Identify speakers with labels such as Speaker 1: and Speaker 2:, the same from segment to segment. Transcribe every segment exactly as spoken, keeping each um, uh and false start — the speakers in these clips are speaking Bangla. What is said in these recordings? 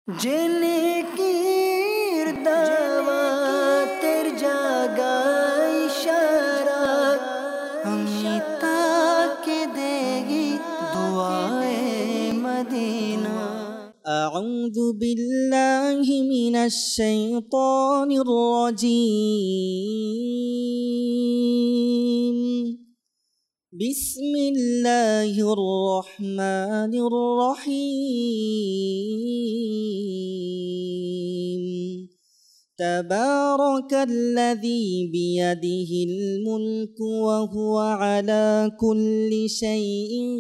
Speaker 1: जिनकीर दावा तेर जागा इशारा अमिता के देगी दुआए मदीना। अऊज़ु बिल्लाहि मिनश शैतानिर रजीम। बिस्मिल्लाहिर रहमानिर रहीम। तबारकल्लज़ी बियदिहिल मुल्कु व हुवा अला कुल्लि शैइन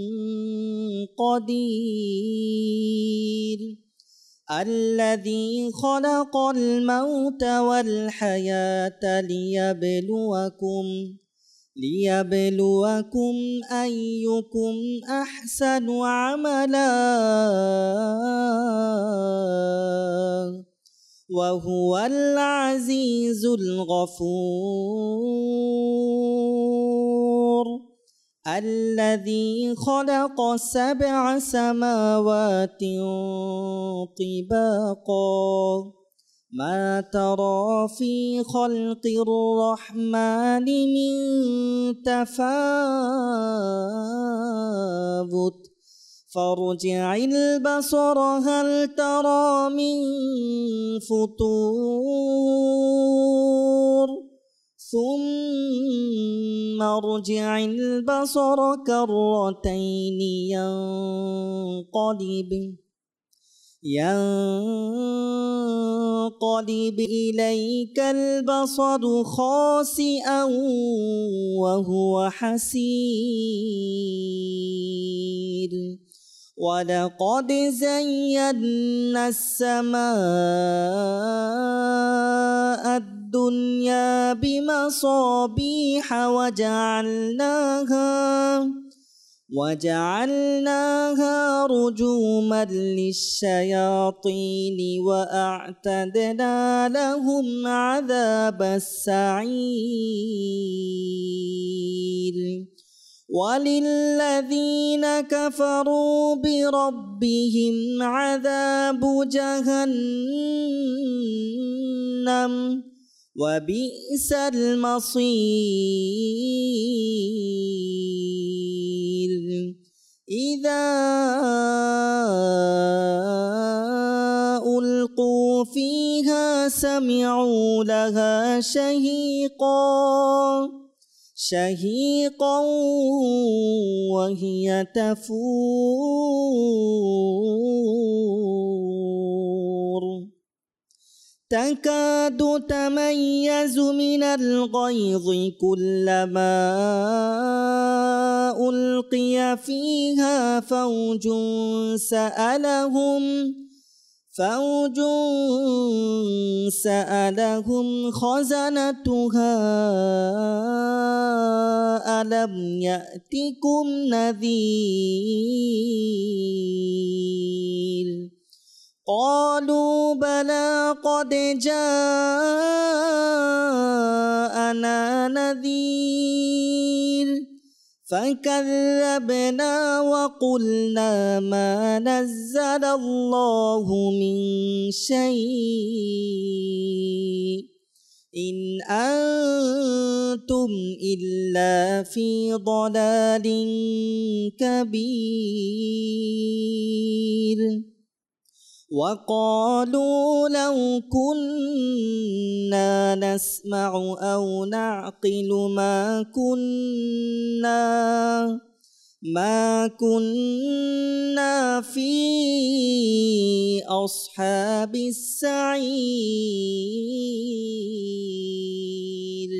Speaker 1: क़दीर। अल्लज़ी ख़लक़ल मौत वल हयात लियब्लुवकुम लियब्लुवकुम अय्युकुम अहसनु अमला वहुवल अज़ीज़ुल गफ़ूर। अल्लज़ी ख़लक़ सबअ समावातिन तिबाक़ा मा तरा फ़ी ख़ल्क़िर रहमानि मिन तफ़ावुत फ़र्जि'ल बसर हल तरा मिन फ़ुतूर ثم ارجع البصر كرتين ينقلب ينقلب إليك البصر خاسئا وهو حسير ولقد زينا السماء الدنيا بمصابيح وجعلناها وجعلناها رجوما للشياطين وأعتدنا لهم عذاب السعير وللذين كفروا بربهم عذاب جهنم وبئس المصير إذا ألقوا فيها سمعوا لها شهيقا شهيقا وهي تفور تكاد تميز من الغيظ كلما ألقي فيها فوج سألهم فوج سألهم خزنتها ألم يأتكم نذير قالوا بلى قد جاءنا نذير فكذبنا وقلنا ما نزل الله من شيء إن أنتم إلا في ضلال كبير وقالوا لو كنا نسمع أو نعقل ما كنا ما كنا في أصحاب السعير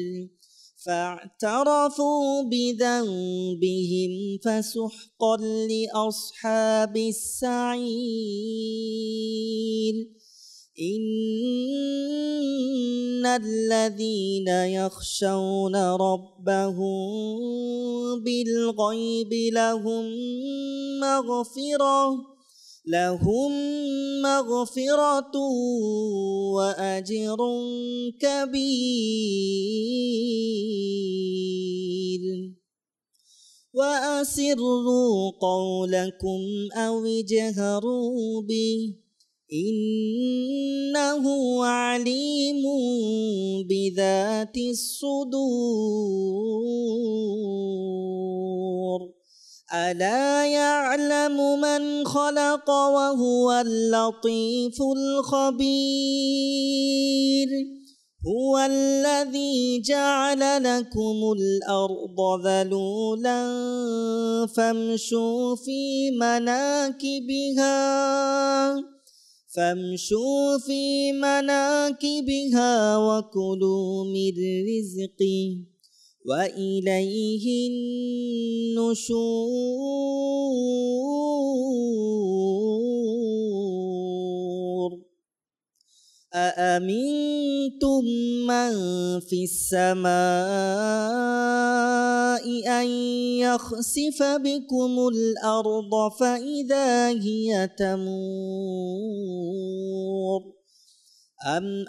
Speaker 1: فاعترفوا بذنبهم فسحقا لأصحاب السعير إن الذين يخشون ربهم بالغيب لهم مغفرة لهم مغفرة وأجر كبير وأسروا قولكم أو اجهروا به إنه عليم بذات الصدور ألا يعلم من خلق وهو اللطيف الخبير هو الذي جعل لكم الأرض ذلولا فامشوا في مناكبها فامشوا في مناكبها وكلوا من رزقه وإليه النشور أأمنتم من في السماء أن يخسف بكم الأرض فإذا هي تمور أم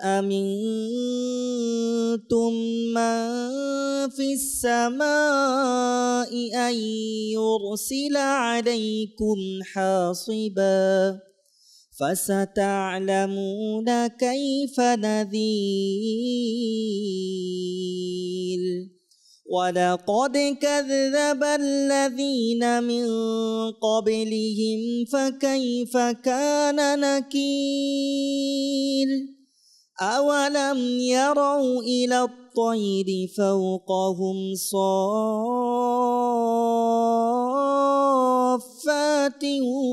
Speaker 1: أمنتم من في السماء أن يرسل عليكم حاصبا فستعلمون كيف نذير ولقد كذب الذين من قبلهم فكيف كان نكير أولم يروا إلى الطير فوقهم صافات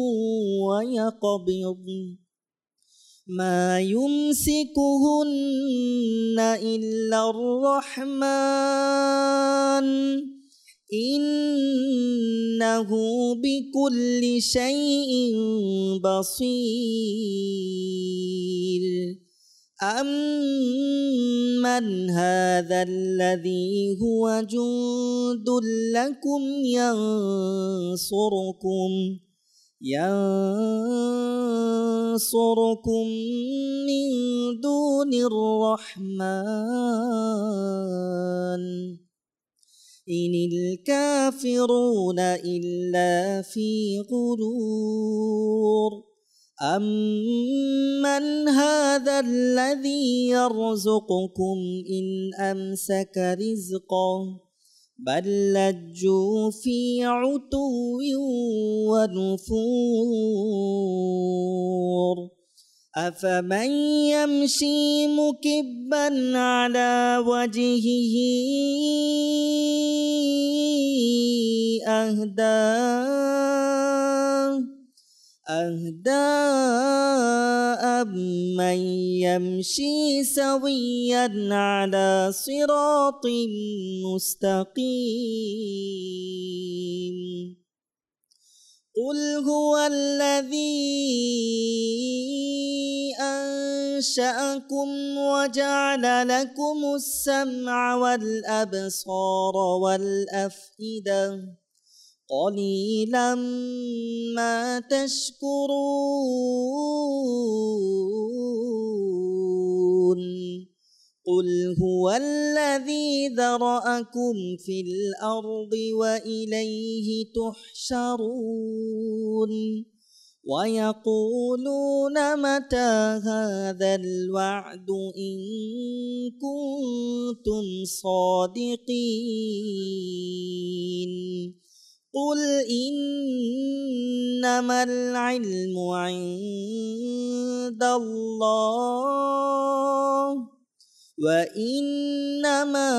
Speaker 1: ويقبض ما يمسكهن إلا الرحمن إنه بكل شيء بصير أمن هذا الذي هو جند لكم ينصركم ينصركم من دون الرحمن إن الكافرون إلا في غرور أمن هذا الذي يرزقكم إن أمسك رزقه بل لجوا في عتو ونفور أفمن يمشي مكبا على وجهه أهدى أهدى أمن يمشي سويا على صراط مستقيم قل هو الذي أنشأكم وجعل لكم السمع والأبصار والأفئدة قليلا ما تشكرون قل هو الذي ذرأكم في الأرض وإليه تحشرون ويقولون متى هذا الوعد إن كنتم صادقين قل إنما العلم عند الله وإنما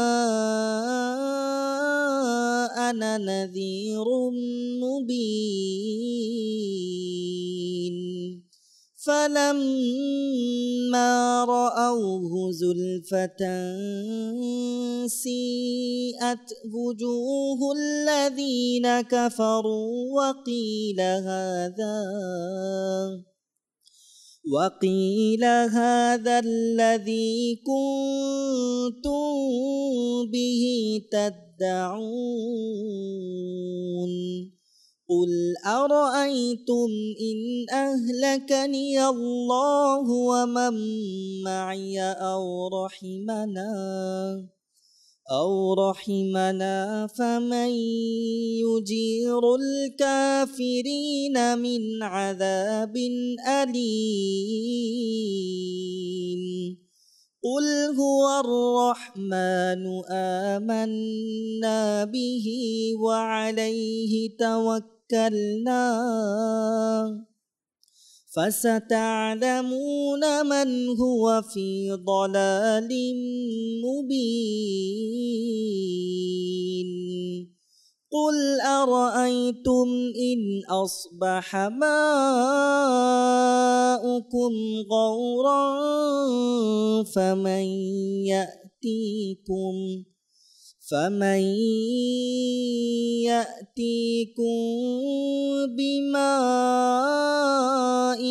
Speaker 1: أنا نذير مبين فلما رأوه زلفة سيئت وجوه الذين كفروا وقيل هذا وقيل هذا الذي كنتم به تدعون قل أرأيتم إن أهلكني الله ومن معي أو رحمنا أو رحمنا فمن يجير الكافرين من عذاب أليم قل هو الرحمن آمنا به وعليه توكلنا فستعلمون من هو في ضلال مبين قل أرأيتم إن أصبح ماؤكم غورا فمن يأتيكم فمن يأتيكم بماء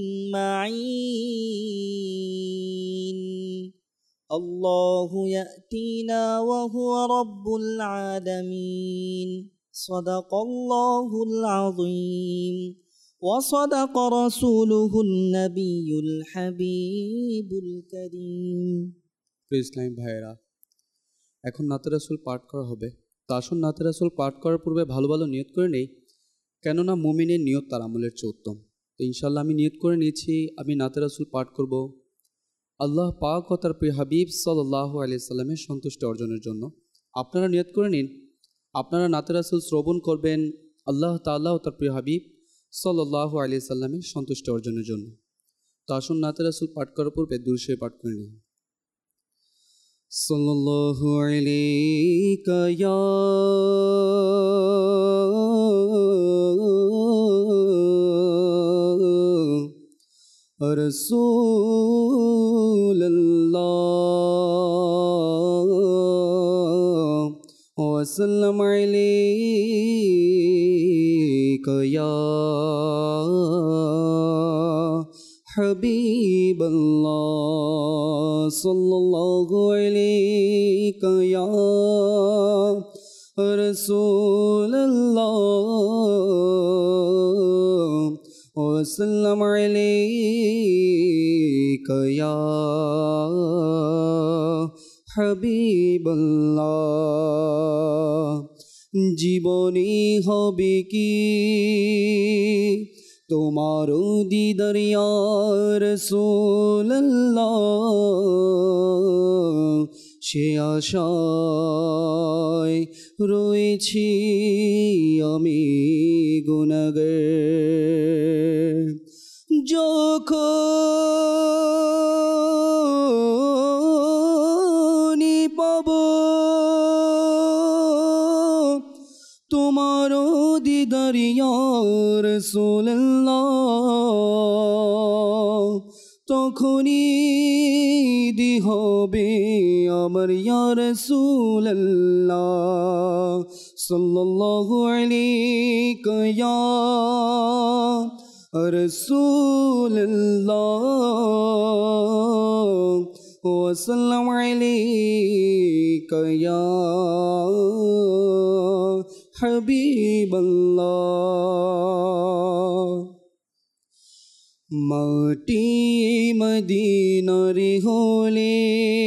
Speaker 1: معين الله يأتينا وهو رب العالمين صدق الله العظيم وصدق رسوله النبي الحبيب الكريم
Speaker 2: ইসলাম ভাইয়েরা, এখন নাতে রাসূল পাঠ করা হবে। তা আসুন নাতে রাসূল পাঠ করার পূর্বে ভালো ভালো নিয়ত করে নেই, কেননা মুমিনের নিয়ত তার আমলের চেয়ে উত্তম। তো ইনশাল্লাহ আমি নিয়ত করে নিয়েছি, আমি নাতে রাসূল পাঠ করব আল্লাহ পাক ও তার প্রিয় হাবিব সাল্লাল্লাহু আলাইহি সাল্লামের সন্তুষ্টি অর্জনের জন্য। আপনারা নিয়ত করে নিন, আপনারা নাতে রাসূল শ্রবণ করবেন আল্লাহ তাআলা ও তার প্রিয় হাবিব সাল্লাল্লাহু আলাইহি সাল্লামের সন্তুষ্টি অর্জনের জন্য। তো আসুন নাতে রাসূল পাঠ করার পূর্বে দুরূদ শরীফ পাঠ করে নিন। সাল্লাল্লাহু আলাইকা ইয়া রাসূলুল্লাহ ওয়া সাল্লাম আলাইকা ইয়া হাবিবাল্লাহ সাল্লাল্লাহু আলাইকা ইয়া রাসূলুল্লাহ ওয়া সাল্লাম আলাইকা ইয়া হাবিবাল্লাহ। জীবনী হবে কি তোমার দিদার ইয়া রাসূলুল্লাহ, সে আশায় রয়েছি আমি গুনাহগার। যখন পাবো তোমার দিদার ইয়া রাসূলুল্লাহ, তখনই দি হবে আমার ইয়া রাসূলুল্লাহ সাল্লাল্লাহু আলাইকা ইয়া রাসূলুল্লাহ ওয়া সাল্লাম আলাইকা ইয়া হাবিবাল্লাহ। মাটি মদিনার হলে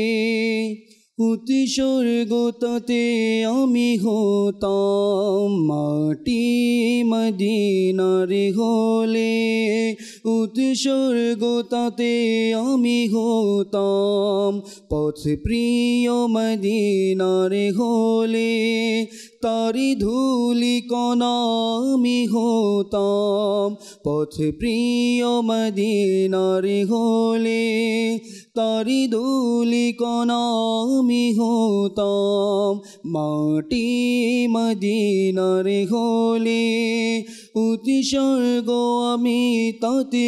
Speaker 2: উৎসর্গ তাতে আমি হতাম, মাটি মদিনার হলে উৎসর্গ তাতে আমি হতাম, পথ প্রিয় মদিনার হলে তারি ধুলি কণা আমি হতাম, পথ প্রিয় মদিনার হলে তারি ধুলি কণা আমি হতাম, মাটি মদিনার হলে উৎসর্গ আমি তাতে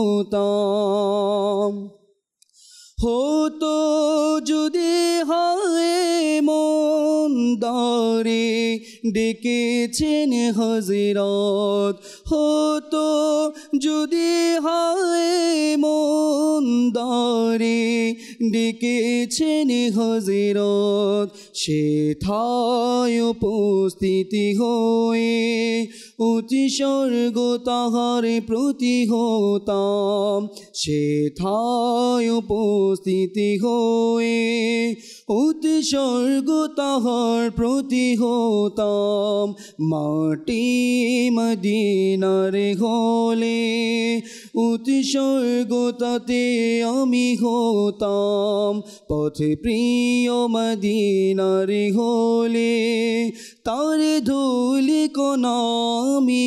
Speaker 2: হতাম। হতো যদি হয় মন দারে ডেকেছেন হযরত, হতো যদি হয় মন দারে ডেকেছেন হযরত সেথায় উপস্থিতি হয়ে উৎসর্গ তাহার প্রতি হতাম সেথায় উপস্থিতি হয়ে উৎসর্গ তাহার প্রতি হতাম মাটি মদিনার হলে উৎসর্গ তাতে আমি হতাম পথে প্রিয় মদিনার হলে তার ধুলি কণা আমি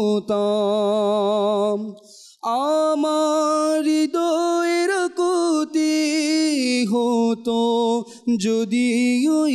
Speaker 2: হতাম আমার হৃদয়ের কতি হতো যদি ওই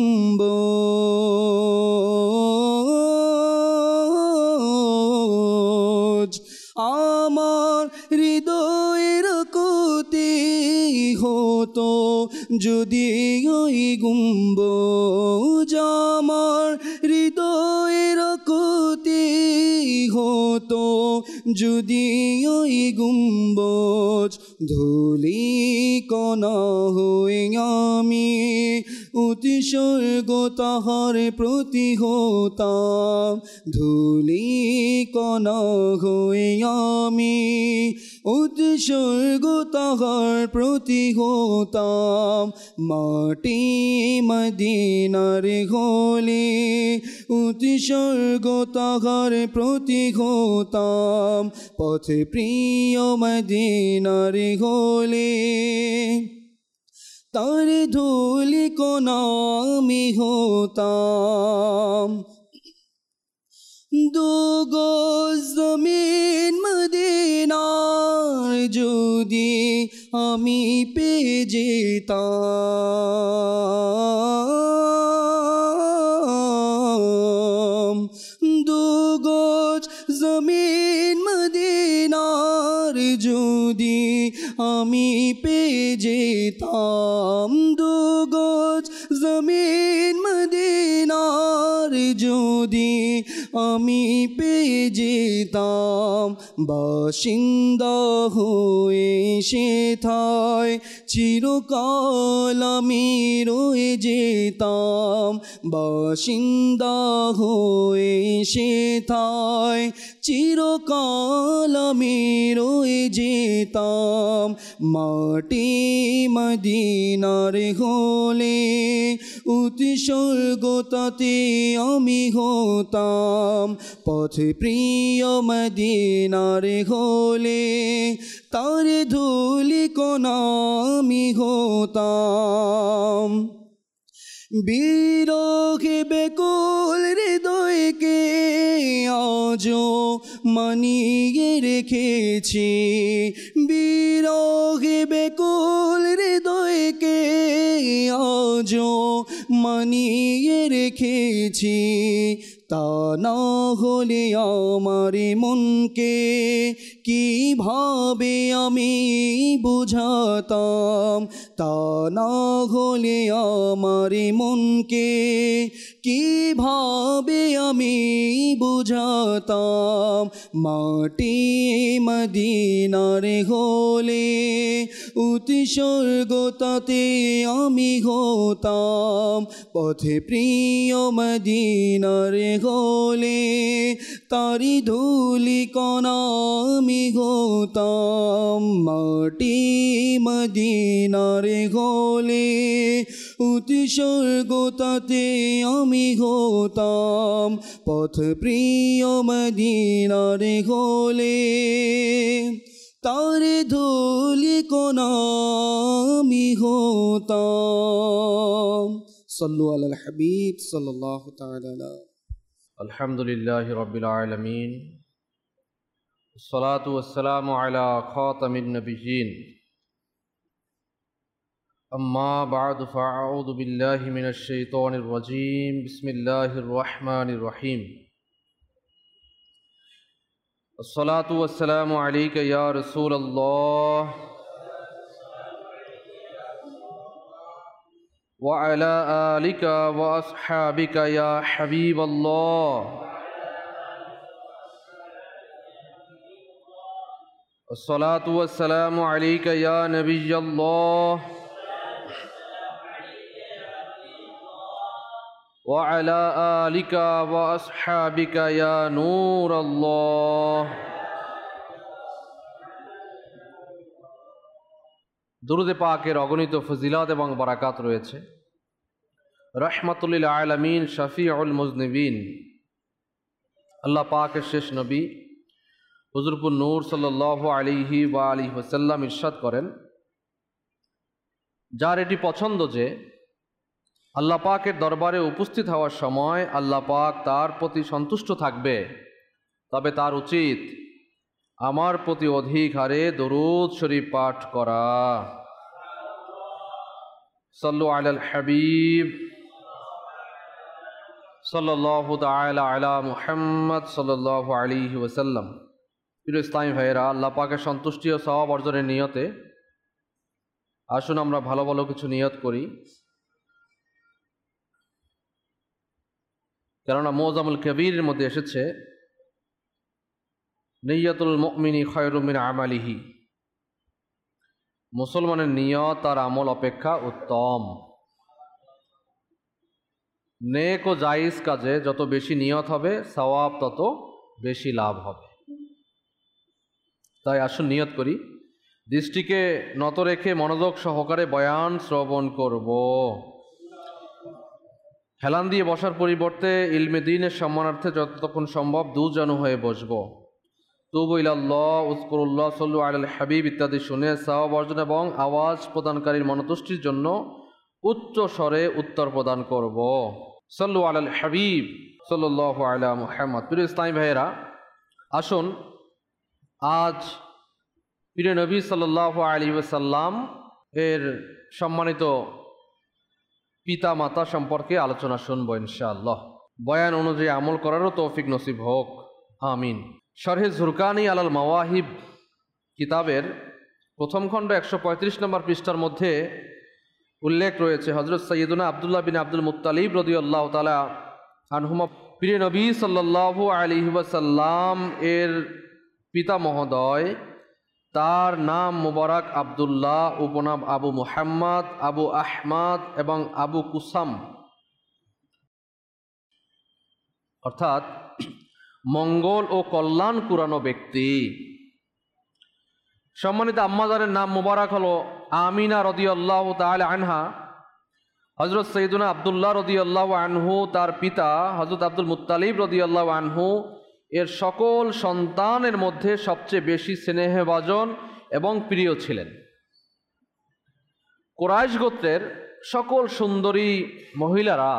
Speaker 2: গুম্বজ আমার হৃদয়ের কতি হতো যদি ওই গুম্বজ আমার হৃদয়ের কতি হতো যদি ওই গুম্বজ ধুলি কণা হয়ে আমি উৎসর্গ তাহার প্রতি হতাম ধুলি কণা হয়ে আমি উৎসর্গ তাহার প্রতি হতাম মাটি মদিনার হলে উৎসর্গ তাহার প্রতি হতাম পথে প্রিয় মদিনার হলে তার ধুলি কণা আমি হতাম দু গজ জমিন মদিনার যদি আমি পেয়ে যেতাম দু গজ জমিন মদিনার যদি আমি পেয়ে যেতাম দু গজ জমিন মদিনার যদি আমি পেয়ে যেতাম বাসিন্দা হয়ে সেথায় চিরকাল আমি রয়ে যেতাম বাসিন্দা হয়ে সেথায় চিরকাল আমি রয়ে যেতাম মাটি মদিনার হলে উৎসর্গ তাতে আমি হতাম পথে প্রিয় মদিনার হলে তার ধুলি কণা আমি হতাম বিরহে বেকুল হৃদয়কে আজও মানিয়ে রেখেছি বিরহে বেকুল হৃদয়কে আজও মানিয়ে রেখেছি তা না হলে আমার মনকে কিভাবে আমি বুঝাতাম তা না হলে আমার মনকে কিভাবে আমি বুঝাতাম মাটি মদিনার হলে উৎসর্গ তাতে আমি হতাম পথে প্রিয় মদিনার হলে তারি ধুলি কণা আমি হতাম মাটি মদিনার হলে উৎসর্গ তাতে আমি হতাম পথ প্রিয় মদিনার হলে তার ধুলি কণা আমি হতাম সাল্লু আলাল হাবিব সাল্লাল্লাহু তাআলা
Speaker 3: আলহামদুলিল্লাহি রাব্বিল আলামিন والصلاة والسلام على خاتم النبيين أما بعد فأعوذ بالله من الشيطان الرجيم بسم الله الرحمن الرحيم الصلاة والسلام عليك يا رسول الله وعلى آلك وأصحابك يا حبيب الله الصلاة والسلام عليك يا نبي الله وعلى آلك وأصحابك يا نور الله দুরূদে পাকের অগণিত ফজিলত এবং বারাকাত রয়েছে। রহমাতুল আলামিন শফিউল মুজনিবিন আল্লাহ পাকের শেষ নবী হুজুরপুর নূর সাল্লাল্লাহু আলাইহি ওয়া আলিহি ওয়াসাল্লাম ইরশাদ করেন, যার এটি পছন্দ যে আল্লাহ পাকের দরবারে উপস্থিত হওয়ার সময় আল্লাহ পাক তার প্রতি সন্তুষ্ট থাকবে, তবে তার উচিত আমার প্রতি অধিক হারে দরুদ শরীফ পাঠ করা। সাল্লু আলাল হাবিব সাল্লাল্লাহু তাআলা আলা মুহাম্মদ সাল্লাল্লাহু আলাইহি ওয়াসাল্লাম। প্রিয় ইসলামী ভাইয়েরা, আল্লাহ পাকের সন্তুষ্টি ও সওয়াব অর্জনের নিয়তে আসুন আমরা ভালো ভালো কিছু নিয়ত করি, কেননা মুআজ্জামুল কবীরের মধ্যে এসেছে নিয়তুল মুমিনি খায়রুম মিন আমালিহি, মুসলমানের নিয়ত তার আমল অপেক্ষা উত্তম। নেক ও জায়েজ কাজে যত বেশি নিয়ত হবে সওয়াব তত বেশি লাভ হবে। তাই আসুন নিয়ত করি, দৃষ্টিকে নত রেখে মনোযোগ সহকারে বয়ান শ্রবণ করব। হেলান দিয়ে বসার পরিবর্তে ইলমে দ্বীনের সম্মানার্থে যতক্ষণ সম্ভব দুজানু হয়ে বসব। তুবু ইলাল্লাহ, উযকুরুল্লাহ, সাল্লু আলাল হাবিব ইত্যাদি শুনে সওয়াব অর্জন এবং আওয়াজ প্রদানকারীর মনোতুষ্টির জন্য উচ্চ স্বরে উত্তর প্রদান করব। সাল্লু আলাল হাবিব সাল্লাল্লাহু আলা মুহাম্মদ। প্রিয় ইসলামী ভাইয়েরা, আসুন আজ প্রিয় নবী সাল্লাল্লাহু আলাইহি ওয়াসাল্লাম এর সম্মানিত পিতা মাতা সম্পর্কে আলোচনা শুনবো ইনশাআল্লাহ। বয়ান অনুযায়ী আমল করারও তৌফিক নসিব হোক, আমিন। শরহে জুরকানি আলাল মাওয়াহিব কিতাবের প্রথম খণ্ড একশো পঁয়ত্রিশ নম্বর পৃষ্ঠার মধ্যে উল্লেখ রয়েছে, হযরত সাইয়্যিদুনা আব্দুল্লাহ বিন আব্দুল মুত্তালিব রাদিয়াল্লাহু তাআলা আনহুমা প্রিয় নবী সাল্লাল্লাহু আলাইহি ওয়াসাল্লাম এর পিতা মহোদয়, তার নাম মুবারক আব্দুল্লাহ, উপনাম আবু মুহাম্মদ, আবু আহমদ এবং আবু কুসাম, অর্থাৎ মঙ্গল ও কল্যাণ কুরানো ব্যক্তি। সম্মানিত আম্মাজানের নাম মুবারক হলো আমিনা রাদিয়াল্লাহু তাআলা আনহা। হযরত সাইয়্যিদুনা আব্দুল্লাহ রাদিয়াল্লাহু আনহু তার পিতা হযরত আব্দুল মুত্তালিব রাদিয়াল্লাহু আনহু এর সকল সন্তানের মধ্যে সবচেয়ে বেশি স্নেহভাজন এবং প্রিয় ছিলেন। কুরাইশ গোত্রের সকল সুন্দরী মহিলারা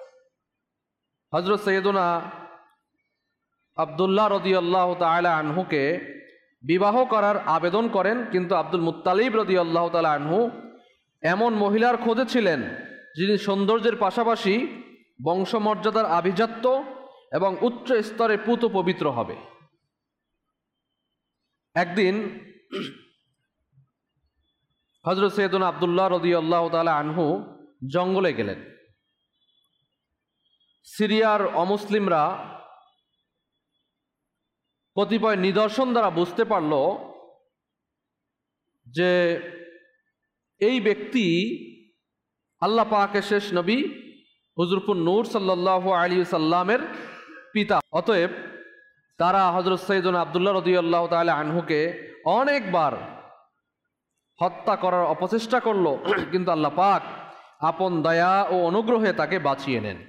Speaker 3: হযরত সাইয়্যিদুনা আব্দুল্লাহ রাদিয়াল্লাহু তাআলা আনহুকে বিবাহ করার আবেদন করেন, কিন্তু আব্দুল মুত্তালিব রাদিয়াল্লাহু তাআলা আনহু এমন মহিলার খোঁজে ছিলেন যিনি সৌন্দর্যের পাশাপাশি বংশমর্যাদার আভিজাত্য এবং উচ্চ স্তরে পুত পবিত্র হবে। একদিন হযরত সাইয়্যিদুনা আব্দুল্লাহ রাদিয়াল্লাহু তাআলা আনহু জঙ্গলে গেলেন। সিরিয়ার অমুসলিমরা কতিপয় নিদর্শন দ্বারা বুঝতে পারল যে এই ব্যক্তি আল্লাহ পাকের শেষ নবী হুজুরপুর নূর সাল্লাল্লাহু আলাইহি ওয়াসাল্লামের পিতা। অতএব তারা হযরত সাইয়্যিদুনা আব্দুল্লাহ রাদিয়াল্লাহু তাআলা আনহুকে অনেকবার হত্যা করার অপচেষ্টা করলো, কিন্তু আল্লাহ পাক আপন দয়া ও অনুগ্রহে তাকে বাঁচিয়ে নেন।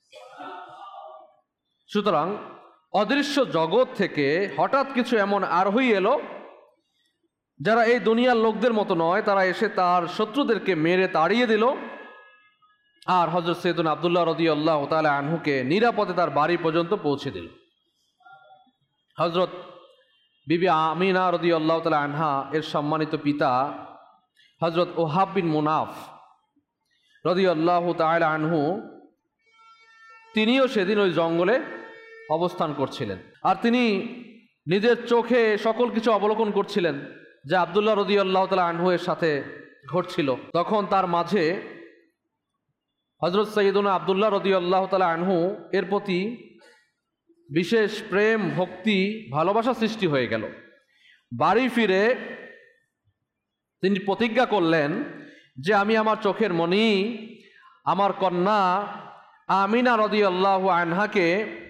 Speaker 3: সুতরাং অদৃশ্য জগৎ থেকে হঠাৎ কিছু এমন আরোহী এলো যারা এই দুনিয়ার লোকদের মতো নয়, তারা এসে তার শত্রুদেরকে মেরে তাড়িয়ে দিল আর হযরত সাইয়্যিদুনা আব্দুল্লাহ রাদিয়াল্লাহু তাআলা আনহুকে নিরাপদে তার বাড়ি পর্যন্ত পৌঁছে দিল। হযরত বিবি আমিনা রাদিয়াল্লাহু তাআলা আনহা এর সম্মানিত পিতা হযরত ওহাব বিন মুনাফ রাদিয়াল্লাহু তাআলা আনহু তিনিও সেদিন ওই জঙ্গলে অবস্থান করছিলেন, আর তিনি নিজের চোখে সকল কিছু অবলোকন করছিলেন যা আব্দুল্লাহ রাদিয়াল্লাহু তাআলা আনহু এর সাথে ঘটছিল। তখন তার মাঝে হযরত সাইয়্যিদুনা আব্দুল্লাহ রাদিয়াল্লাহু তাআলা আনহু এর প্রতি বিশেষ প্রেম, ভক্তি, ভালোবাসা সৃষ্টি হয়ে গেল। বাড়ি ফিরে তিনি প্রতিজ্ঞা করলেন যে আমি আমার চোখের মণি আমার কন্যা আমিনা রাদিয়াল্লাহু আনহাকে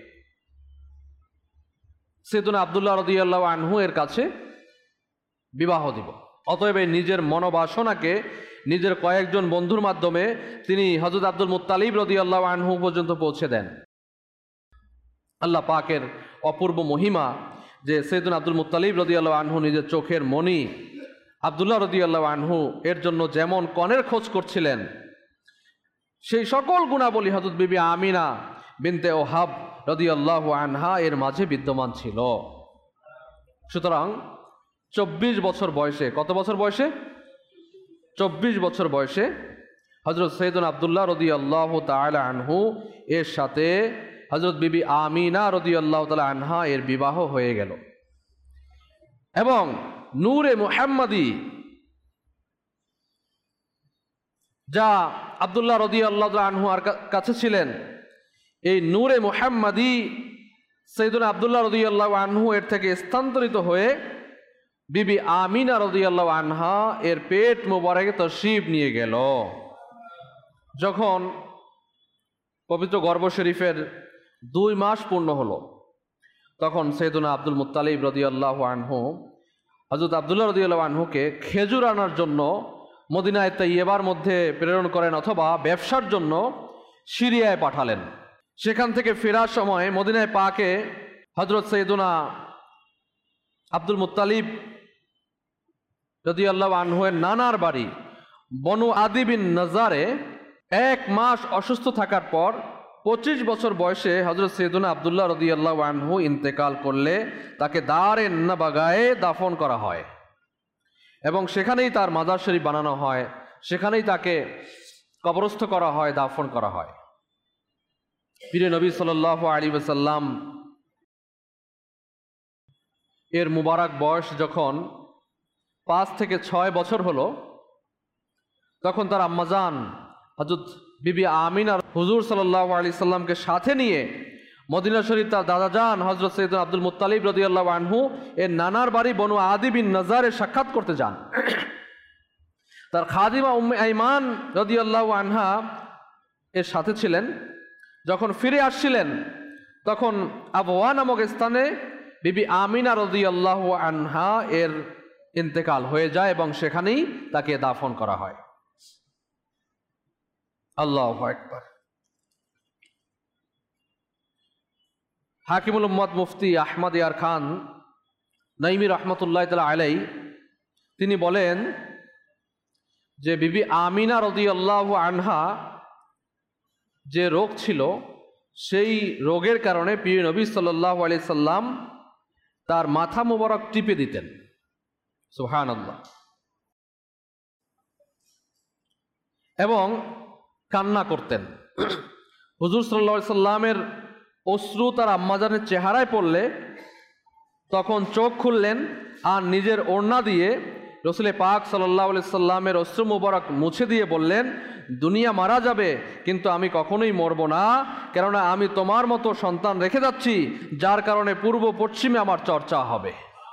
Speaker 3: সাইয়েদুনা আব্দুল্লাহ রাদিয়াল্লাহু আনহু এর কাছে বিবাহ দিব। অতএব নিজের মনোবাসনাকে নিজের কয়েকজন বন্ধুর মাধ্যমে তিনি হযরত আব্দুল মুত্তালিব রাদিয়াল্লাহু আনহু পর্যন্ত পৌঁছে দেন। আল্লাহ পাকের অপূর্ব মহিমা যে সাইয়েদুনা আব্দুল মুত্তালিব রাদিয়াল্লাহু আনহু নিজের চোখের মণি আব্দুল্লাহ রাদিয়াল্লাহু আনহু এর জন্য যেমন কনের খোঁজ করছিলেন, সেই সকল গুণাবলী হযরত বিবি আমিনা বিনতে ওহাব রাদিয়াল্লাহু আনহা এর মাঝে বিদ্যমান ছিল। সুতরাং চব্বিশ বছর বয়সে, কত বছর বয়সে? চব্বিশ বছর বয়সে হযরত সাইয়েদুনা আব্দুল্লাহ রাদিয়াল্লাহু তাআলা আনহু এর সাথে হযরত বিবি আমিনা রাদিয়াল্লাহু তাআলা আনহা এর বিবাহ হয়ে গেল। এবং নূরে মুহাম্মাদি যা আব্দুল্লাহ রাদিয়াল্লাহু তাআলা আনহু আর কাছে ছিলেন, এই নূরে মুহাম্মাদি সাইয়েদুনা আব্দুল্লাহ রাদিয়াল্লাহু আনহু এর থেকে স্থানান্তরিত হয়ে বিবি আমিনা রাদিয়াল্লাহু আনহা এর পেট মোবারকে তশরিফ নিয়ে গেল। যখন পবিত্র গর্ভ শরীফের দুই মাস পূর্ণ হলো, তখন সাইয়েদুনা আব্দুল মুত্তালিব রাদিয়াল্লাহু আনহু হযরত আব্দুল্লাহ রাদিয়াল্লাহু আনহুকে খেজুর আনার জন্য মদিনায় তাইয়্যিবার মধ্যে প্রেরণ করেন, অথবা ব্যবসার জন্য সিরিয়ায় পাঠালেন। সেখান থেকে ফেরার সময় মদিনায় পাকে হযরত সাইয়েদুনা আব্দুল মুত্তালিব রাদিয়াল্লাহু আনহু এর নানার বাড়ি বনু আদি বিন নাজারে এক মাস অসুস্থ থাকার পর পঁচিশ বছর বয়সে হযরত সাইয়েদুনা আব্দুল্লাহ রাদিয়াল্লাহু আনহু ইন্তেকাল করলে তাকে দারে নাবাগায়ে দাফন করা হয় এবং সেখানেই তার মাজার শরীফ বানানো হয়, সেখানেই তাকে কবরস্থ করা হয়, দাফন করা হয়। প্রিয় নবী সাল্লাল্লাহু আলাইহি ওয়াসাল্লাম এর মুবারক বয়স যখন পাঁচ থেকে ছয় বছর হলো, তখন তার আম্মাজান হযরত বিবি আমিনা হুজুর সাল্লাল্লাহু আলাইহি সাল্লামকে সাথে নিয়ে মদিনা শরীফ তার দাদাজান হযরত সাইয়েদুনা আব্দুল মুত্তালিব রাদিয়াল্লাহু আনহু এর নানার বাড়ি বনু আদি বিন নাজারে সাক্ষাৎ করতে যান। তার খাদিমা উম্মে আইমান রাদিয়াল্লাহু আনহা এর সাথে ছিলেন। যখন ফিরে আসছিলেন তখন আবওয়া নামক স্থানে বিবি আমিনা রাদিয়াল্লাহু আনহা এর ইন্তেকাল হয়ে যায় এবং সেখানেই তাকে দাফন করা হয়। আল্লাহু আকবার। হাকিমুল উম্মত মুফতি আহমদ ইয়ার খান নাইমি রহমতুল্লাহ তাআলা আলাইহি তিনি বলেন যে বিবি আমিনা রাদিয়াল্লাহু আনহা যে রোগ ছিল, সেই রোগের কারণে প্রিয় নবী সাল্লাল্লাহু আলাইহি সাল্লাম তার মাথা মোবারক টিপে দিতেন। সুবহানাল্লাহ। এবং কান্না করতেন। হুজুর সাল্লাল্লাহু আলাইহি সাল্লামের অশ্রু তার আম্মাজানের চেহারায় পড়লে তখন চোখ খুললেন আর নিজের ওড়না দিয়ে রসুল পাক সাল্লাল্লাহু আলাইহি সাল্লামের অশ্রু মোবারক মুছে দিয়ে বললেন, দুনিয়া মারা যাবে কিন্তু আমি কখনোই মরব না, কেননা আমি তোমার মতো সন্তান রেখে যাচ্ছি যার কারণে পূর্ব পশ্চিমে আমার চর্চা হবে।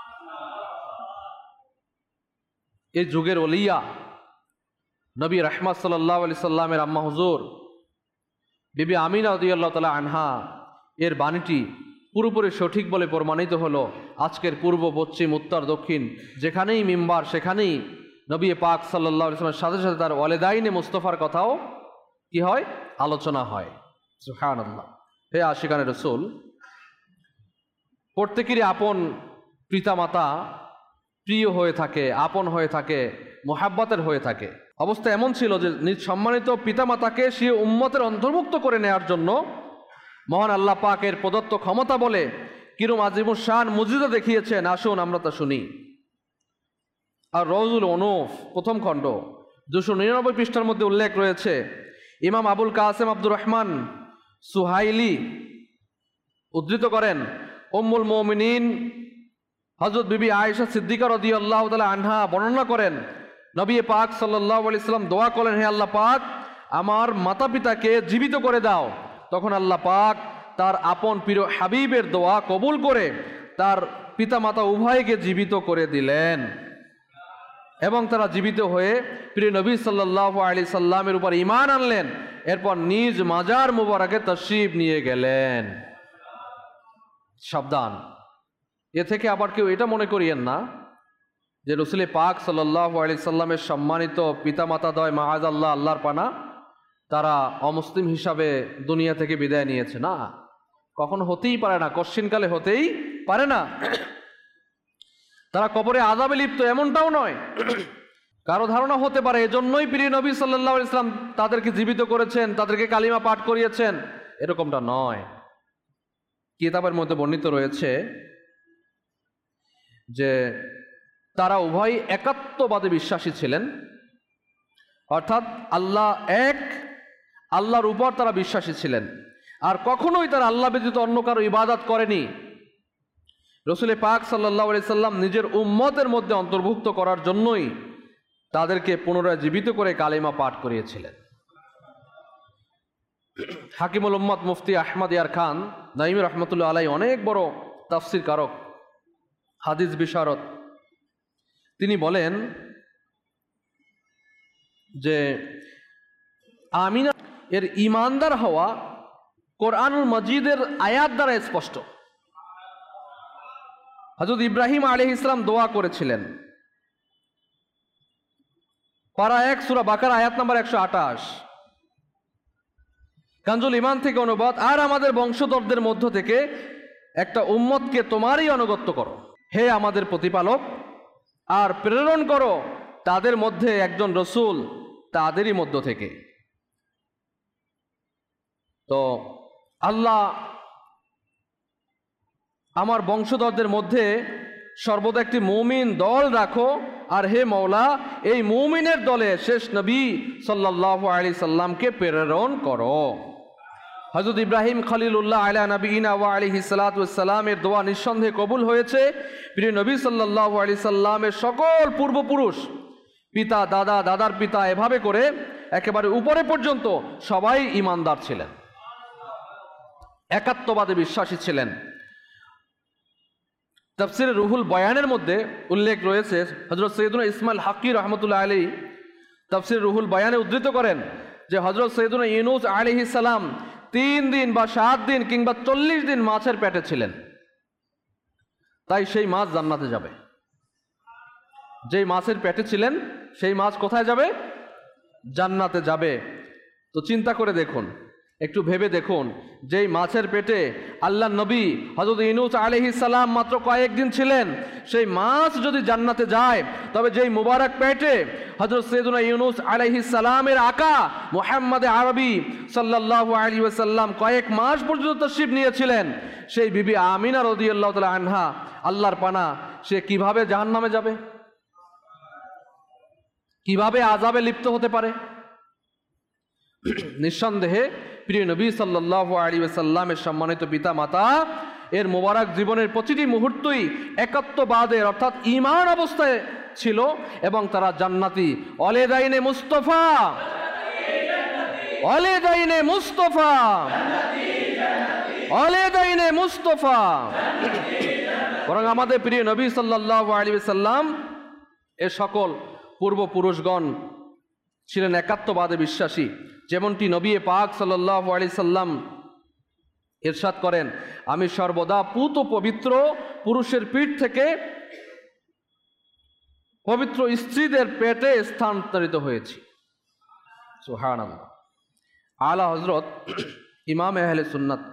Speaker 3: এই যুগের ওলিয়া নবী রাহমাত সাল্লাল্লাহু আলাইহি সাল্লামের আম্মা হুজুর বিবি আমিনা রাদিয়াল্লাহু তাআলা আনহা এর বাণীটি পুরোপুরি সঠিক বলে প্রমাণিত হলো। আজকের পূর্ব পশ্চিম উত্তর দক্ষিণ যেখানেই মিম্বার সেখানেই নবী পাক সাল্লাল্লাহু আলাইহি ওয়াসাল্লামের সাথে সাথে তার ওয়ালিদাইনে মুস্তাফার কথাও কি হয়, আলোচনা হয়। সুবহানাল্লাহ। হে আশিকানে রাসূল, প্রত্যেকেরই আপন পিতামাতা প্রিয় হয়ে থাকে, আপন হয়ে থাকে, মুহাব্বতের হয়ে থাকে। অবস্থা এমন ছিল যে নিজ সম্মানিত পিতামাতাকে সে উম্মতের অন্তর্ভুক্ত করে নেওয়ার জন্য মহান আল্লাহ পাকের প্রদত্ত ক্ষমতা বলে কিরম আজিমুস শান মুজিজা দেখিয়েছেন। আসুন আমরা তা শুনি। আর রওজুল উনুফ প্রথম খণ্ড দুশো নিরানব্বই পৃষ্ঠার মধ্যে উল্লেখ রয়েছে, ইমাম আবুল কাসেম আব্দুর রহমান সুহাইলি উদ্ধৃত করেন, উম্মুল মুমিনিন হযরত বিবি আয়েশা সিদ্দিকা রাদিয়াল্লাহু তাআলা আনহা বর্ণনা করেন, নবী পাক সাল্লাল্লাহু আলাইহি সাল্লাম দোয়া করলেন, হে আল্লাহ পাক আমার মাতা পিতাকে জীবিত করে দাও। তখন আল্লাহ পাক তার আপন প্রিয় হাবিবের দোয়া কবুল করে তার পিতামাতা উভয়কে জীবিত করে দিলেন এবং তারা জীবিত হয়ে প্রিয় নবী সাল্লাল্লাহু আলাইহি সাল্লামের উপর ঈমান আনলেন। এরপর নিজ মাজার মুবারকে তাশরীফ নিয়ে গেলেন। সাবধান, এ থেকে আবার কেউ এটা মনে করিয়েন না যে রাসূল পাক সাল্লাল্লাহু আলাইহি সাল্লামের সম্মানিত পিতামাতাদ্বয় মাআযাল্লাহ আল্লাহর পানা তারা অমুসলিম হিসাবে দুনিয়া থেকে বিদায় নিয়েছে। না, কখনো হতেই পারে না, কশ্চিনকালে হতেই পারে না। তারা কবরে আযাবে লিপ্ত এমনটাও নয়। কারো ধারণা হতে পারে এজন্যই প্রিয় নবী সাল্লাল্লাহু আলাইহি সাল্লাম তাদেরকে জীবিত করেছেন, তাদেরকে কালিমা পাঠ করিয়েছেন, এরকমটা নয়। কিতাবের মধ্যে বর্ণিত রয়েছে যে তারা উভয় একাত্মবাদে বিশ্বাসী ছিলেন, অর্থাৎ আল্লাহ এক, আল্লাহর উপর তারা বিশ্বাসী ছিলেন, আর কখনোই তারা আল্লাহ ব্যতীত অন্য কারো ইবাদত করেনি। রাসূল পাক সাল্লাল্লাহু আলাইহি সাল্লাম নিজের উম্মতের মধ্যে অন্তর্ভুক্ত করার জন্যই তাদেরকে পুনরায় জীবিত করে কালিমা পাঠ করিয়েছিলেন। হাকিমুল উম্মত মুফতি আহমদ ইয়ার খান নাইমি রহমতুল্লাহ আলাই অনেক বড় তাফসির কারক, হাদিস বিশারদ, তিনি বলেন যে আমিনা এর ঈমানদার হওয়া কোরআনুল মাজিদের আয়াত দ্বারা স্পষ্ট। হযরত ইব্রাহিম আলাইহিস সালাম দোয়া করেছিলেন, পারা এক সূরা বাকারা আয়াত নাম্বার একশো আঠাশ, কানজুল ঈমান থেকে অনুবাদ, আর আমাদের বংশধরদের মধ্য থেকে একটা উম্মতকে তোমারই আনুগত্য করো হে আমাদের প্রতিপালক, আর প্রেরণ করো তাদের মধ্যে একজন রসূল তাদেরই মধ্য থেকে। তো আল্লাহ আমার বংশধরদের মধ্যে সর্বদা একটি মুমিন দল রাখো, আর হে মওলা এই মুমিনের দলে শেষ নবী সাল্লাল্লাহু আলাইহি সাল্লামকে প্রেরণ করো। হযরত ইব্রাহিম খলিলুল্লাহ আলা নবিয়িনা ওয়া আলাইহিস সালাতু ওয়াস সালামের দোয়া নিঃসন্দেহে কবুল হয়েছে। প্রিয় নবী সাল্লাল্লাহু আলাইহি সাল্লামের সকল পূর্বপুরুষ, পিতা, দাদা, দাদার পিতা, এভাবে করে একেবারে উপরে পর্যন্ত সবাই ঈমানদার ছিলেন, একাত্মবাদে বিশ্বাসী ছিলেন। তাফসিরে রুহুল বয়ানের মধ্যে উল্লেখ রয়েছে, হযরত সৈয়দুনা ইসমাইল হাক্কি রহমতুল্লাহ আলাইহি তাফসিরে রুহুল বয়ানে উদ্ধৃত করেন যে হযরত সৈয়দুনা ইউনূস আলাইহিস সালাম তিন দিন বা সাত দিন কিংবা চল্লিশ দিন মাছের পেটে ছিলেন, তাই সেই মাছ জান্নাতে যাবে। যেই মাছের পেটে ছিলেন সেই মাছ কোথায় যাবে? জান্নাতে যাবে। তো চিন্তা করে দেখুন, একটু ভেবে দেখুন, যেই মাছের পেটে আল্লাহ নবী হযরত ইউনূস আলাইহিস সালাম মাত্র কয়েকদিন ছিলেন, সেই মাছ যদি জান্নাতে যায়, তবে যেই মুবারক পেটে হযরত সৈয়দুনা ইউনূস আলাইহিস সালামের আকা মুহাম্মদ আরবি সাল্লাল্লাহু আলাইহি ওয়াসাল্লাম কয়েক মাস পর্যন্ত তাশরীফ নিয়েছিলেন, সেই বিবি আমিনা রাদিয়াল্লাহু তাআলা আনহা আল্লাহর পানা, সে কিভাবে জাহান্নামে যাবে? কিভাবে আযাবে লিপ্ত হতে পারে? নিঃসন্দেহে প্রিয় নবী সাল্লাল্লাহু আলাইহি ওয়াসাল্লামের সম্মানিত পিতা মাতা এর মোবারক জীবনের প্রতিটি মুহূর্তই একাত্মবাদের অর্থাৎ ঈমান অবস্থায় ছিল এবং তারা জান্নাতি। ওয়ালিদাইনে মুস্তাফা, ওয়ালিদাইনে মুস্তাফা, ওয়ালিদাইনে মুস্তাফা। বরং আমাদের প্রিয় নবী সাল্লাল্লাহু আলাইহি ওয়াসাল্লাম এর সকল পূর্বপুরুষগণ ছিলেন একাত্মবাদে বিশ্বাসী। যেমনটি নবী পাক সাল্লাল্লাহু আলাইহি সাল্লাম ইরশাদ করেন, আমি সর্বদা পুত পবিত্র পুরুষের পিঠ থেকে পবিত্র স্ত্রীদের পেটে স্থানান্তরিত হয়েছি। সুবহানাল্লাহ। আলা হযরত ইমাম আহলে সুন্নাত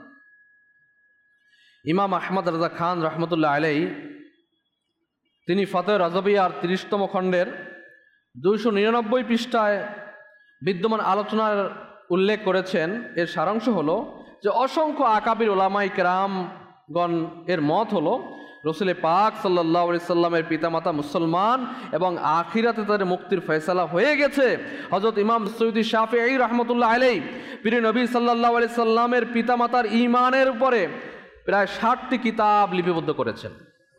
Speaker 3: ইমাম আহমদ রাজা খান রহমতুল্লাহ আলাইহি তিনি ফতহ রাজবিয়ার তিরিশতম খণ্ডের দুইশো নিরানব্বই পৃষ্ঠায় বিদ্যমান আলোচনার উল্লেখ করেছেন। এর সারাংশ হলো যে অসংখ্য আকাবির ওলামায়ে কেরামগণ এর মত হলো রাসূল পাক সাল্লাল্লাহু আলাইহি সাল্লামের পিতামাতা মুসলমান এবং আখিরাতে তাদের মুক্তির ফয়সালা হয়ে গেছে। হযরত ইমাম সৈয়দি শাফিঈ রাহমাতুল্লাহ আলাইহি প্রিয় নবী সাল্লাল্লাহু আলাইহি সাল্লামের পিতামাতার ঈমানের উপরে প্রায় ষাটটি কিতাব লিপিবদ্ধ করেছেন।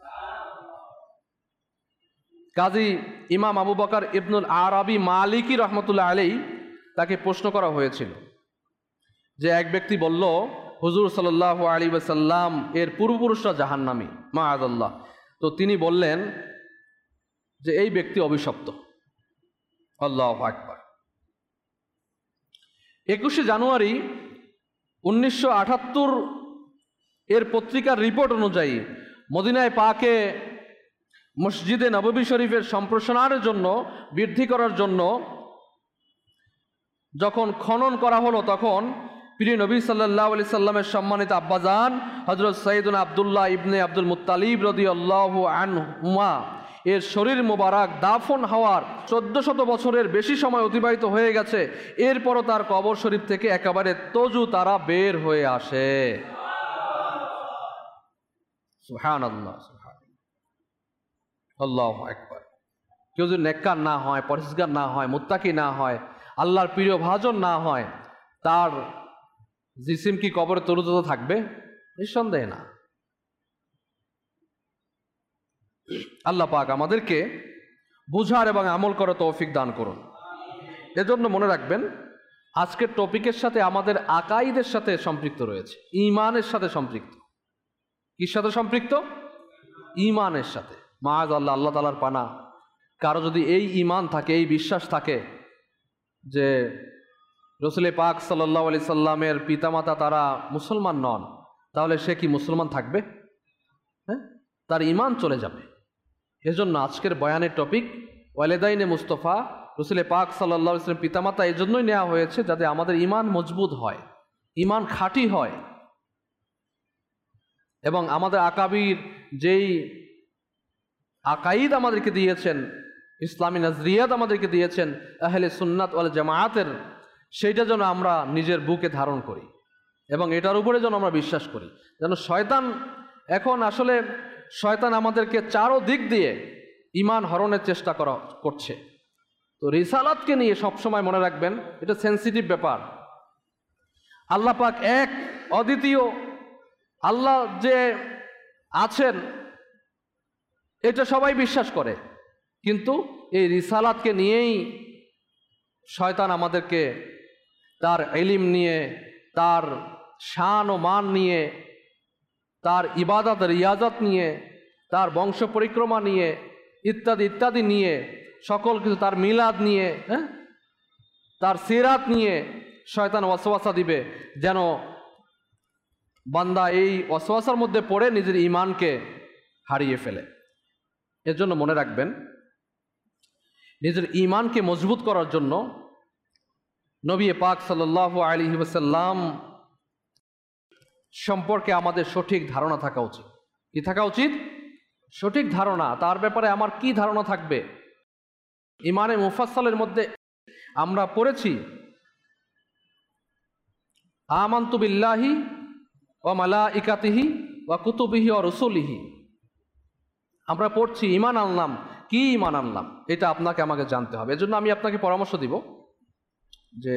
Speaker 3: কাজী ইমাম আবু বকর ইবনুল আরাবি মালিকি রহমতুল্লাহ আলাইহি তাকে প্রশ্ন করা হয়েছিল যে এক ব্যক্তি বলল হুজুর সাল্লাল্লাহু আলাইহি ওয়াসাল্লাম এর পূর্বপুরুষরা জাহান্নামী মাআযাল্লাহ। তো তিনি বললেন যে এই ব্যক্তি অভিশপ্ত। আল্লাহু আকবার। একুশে জানুয়ারি উনিশশো আটাত্তর এর পত্রিকার রিপোর্ট অনুযায়ী মদিনায় পাকে মসজিদে নববী শরীফের সম্প্রসারণের জন্য বৃদ্ধি করার জন্য যখন খনন করা হলো, তখন প্রিয় নবী সাল্লাল্লাহু আলাইহি সাল্লামের সম্মানিত আব্বাজান হযরত সাইয়্যিদুনা আব্দুল্লাহ ইবনে আব্দুল মুত্তালিব রাদিয়াল্লাহু আনহুমা এর শরীর মোবারক দাফন হওয়ার চোদ্দ শত বছরের বেশি সময় অতিবাহিত হয়ে গেছে। এরপরও তার কবর শরীফ থেকে একেবারে তজু তারা বের হয়ে আসে। সুবহানাল্লাহ, সুবহানাল্লাহ, আল্লাহু আকবার। কেউ যদি নেককার না হয়, পরহেজগার না হয়, মুত্তাকি না হয়, আল্লাহর প্রিয় ভাজন না হয়, তার জিসিম কি কবরে তরুতরু থাকবে? নিঃসন্দেহে না। আল্লাহ পাক আমাদেরকে বুঝার এবং আমল করার তৌফিক দান করুন। এজন্য মনে রাখবেন, আজকের টপিকের সাথে আমাদের আকাইদের সাথে সম্পৃক্ত রয়েছে, ঈমানের সাথে সম্পৃক্ত। কির সাথে সম্পৃক্ত? ঈমানের সাথে। মাআযাল্লাহ, আল্লাহ তাআলার পানা। কারো যদি এই ঈমান থাকে, এই বিশ্বাস থাকে যে রাসূল পাক সাল্লাল্লাহু আলাইহি সাল্লামের পিতামাতা তারা মুসলমান নন, তাহলে সে কি মুসলমান থাকবে? হ্যাঁ, তার ঈমান চলে যাবে। এজন্য আজকের বয়ানের টপিক ওয়ালিদাইনে মুস্তাফা, রাসূল পাক সাল্লাল্লাহু আলাইহি সাল্লামের পিতামাতা এই জন্যই নেওয়া হয়েছে যাতে আমাদের ঈমান মজবুত হয়, ঈমান খাঁটি হয়, এবং আমাদের আকাবির যেই আকাইদ আমাদেরকে দিয়েছেন, ইসলামী নজরিয়াত আমাদেরকে দিয়েছেন আহলে সুন্নাত ওয়াল জামায়াতের, সেইটা যেন আমরা নিজের বুকে ধারণ করি এবং এটার উপরে যেন আমরা বিশ্বাস করি। যেন শয়তান এখন আসলে শয়তান আমাদেরকে চারো দিক দিয়ে ঈমান হরণের চেষ্টা করা করছে। তো রিসালাতকে নিয়ে সবসময় মনে রাখবেন, এটা সেন্সিটিভ ব্যাপার। আল্লাহ পাক এক, অদ্বিতীয়, আল্লাহ যে আছেন এটা সবাই বিশ্বাস করে, কিন্তু এই রিসালাতকে নিয়েই শয়তান আমাদেরকে তার ইলম নিয়ে, তার শান ও মান নিয়ে, তার ইবাদত রিয়াজত নিয়ে, তার বংশ পরিক্রমা নিয়ে, ইত্যাদি ইত্যাদি নিয়ে, সকল কিছু, তার মিলাদ নিয়ে, হ্যাঁ, তার সিরাত নিয়ে শয়তান ওয়াসওয়াসা দিবে যেন বান্দা এই ওয়াসওয়াসার মধ্যে পড়ে নিজের ঈমানকে হারিয়ে ফেলে। এজন্য মনে রাখবেন, নিজের ঈমানকে মজবুত করার জন্য নবী পাক সাল্লাল্লাহু আলাইহি ওয়াসাল্লাম সম্পর্কে আমাদের সঠিক ধারণা থাকা উচিত। কি থাকা উচিত? সঠিক ধারণা। তার ব্যাপারে আমার কি ধারণা থাকবে? ঈমানে মুফাসসালের মধ্যে আমরা পড়েছি আমানতু বিল্লাহি ওয়া মালাইকাতিহি ওয়া কুতুবিহি ওয়া রুসুলিহি। আমরা পড়ছি ঈমান আনলাম। কি ঈমান আনলাম? এটা আপনাকে আমাকে জানতে হবে। এজন্য আমি আপনাকে পরামর্শ দিব যে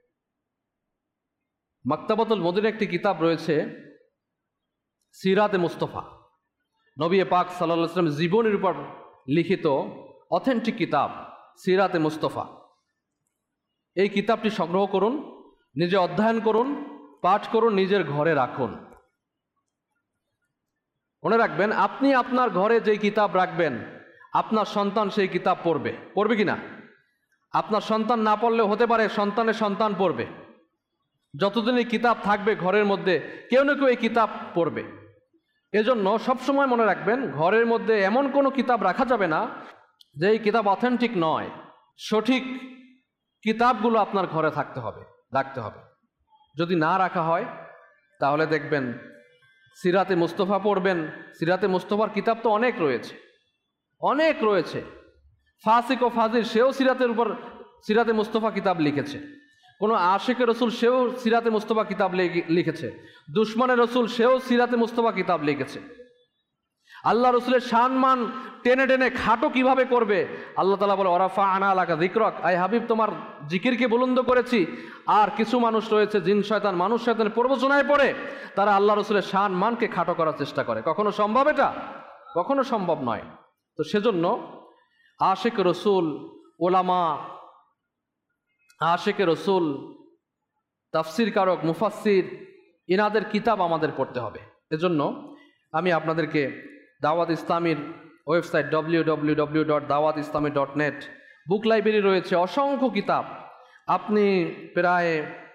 Speaker 3: মাকতাবাতুল মদিনা একটি কিতাব রয়েছে, সিরাতে মুস্তাফা, নবী পাক সাল্লাল্লাহু আলাইহি ওয়াসাল্লাম জীবনের উপর লিখিত অথেন্টিক কিতাব সিরাতে মুস্তাফা। এই কিতাবটি সংগ্রহ করুন, নিজে অধ্যয়ন করুন, পাঠ করুন, নিজের ঘরে রাখুন। মনে রাখবেন, আপনি আপনার ঘরে যেই কিতাব রাখবেন, আপনার সন্তান সেই কিতাব পড়বে। পড়বে কি না? আপনার সন্তান না পড়লেও হতে পারে সন্তানের সন্তান পড়বে। যতদিন এই কিতাব থাকবে ঘরের মধ্যে, কেউ না কেউ এই কিতাব পড়বে। এজন্য সবসময় মনে রাখবেন, ঘরের মধ্যে এমন কোনো কিতাব রাখা যাবে না যে এই কিতাব অথেন্টিক নয়। সঠিক কিতাবগুলো আপনার ঘরে থাকতে হবে, রাখতে হবে। যদি না রাখা হয় তাহলে দেখবেন সিরাতে মুস্তাফা পড়বেন। সিরাতে মুস্তাফার কিতাব তো অনেক রয়েছে, অনেক রয়েছে। ফাসিক ও ফাজিল সেও সিরাতের উপর সিরাতে মুস্তাফা কিতাব লিখেছে। কোনো আশিকের রসুল সেও সিরাতে মুস্তাফা কিতাব লিখেছে। দুশ্মনের রসুল সেও সিরাতে মুস্তাফা কিতাব লিখেছে। আল্লাহ রসুলের সম্মান টেনে টেনে খাটো কিভাবে করবে, আল্লাহ তাআলা বলে ওরাফা আনা আলাকা যিকরাক, আয় হাবিব তোমার জিকিরকে বুলন্দ করেছি। আর কিছু মানুষ রয়েছে, জিন শয়তান মানুষ শয়তানের প্রবচনায় পড়ে তারা আল্লাহ রসুলের সম্মানকে খাটো করার চেষ্টা করে। কখনো সম্ভব? এটা কখনো সম্ভব নয়। তো সেজন্য আশিক রসুল, ওলামা, আশিক রসুল, তাফসির কারক, মুফাসসির, এনাদের কিতাব আমাদের পড়তে হবে। এজন্য আমি আপনাদেরকে দাওয়াত ইসলামীর website W W W dot Dawat Islami dot net বুক লাইব্রেরি রয়েছে, অসংখ্য কিতাব। আপনি প্রায়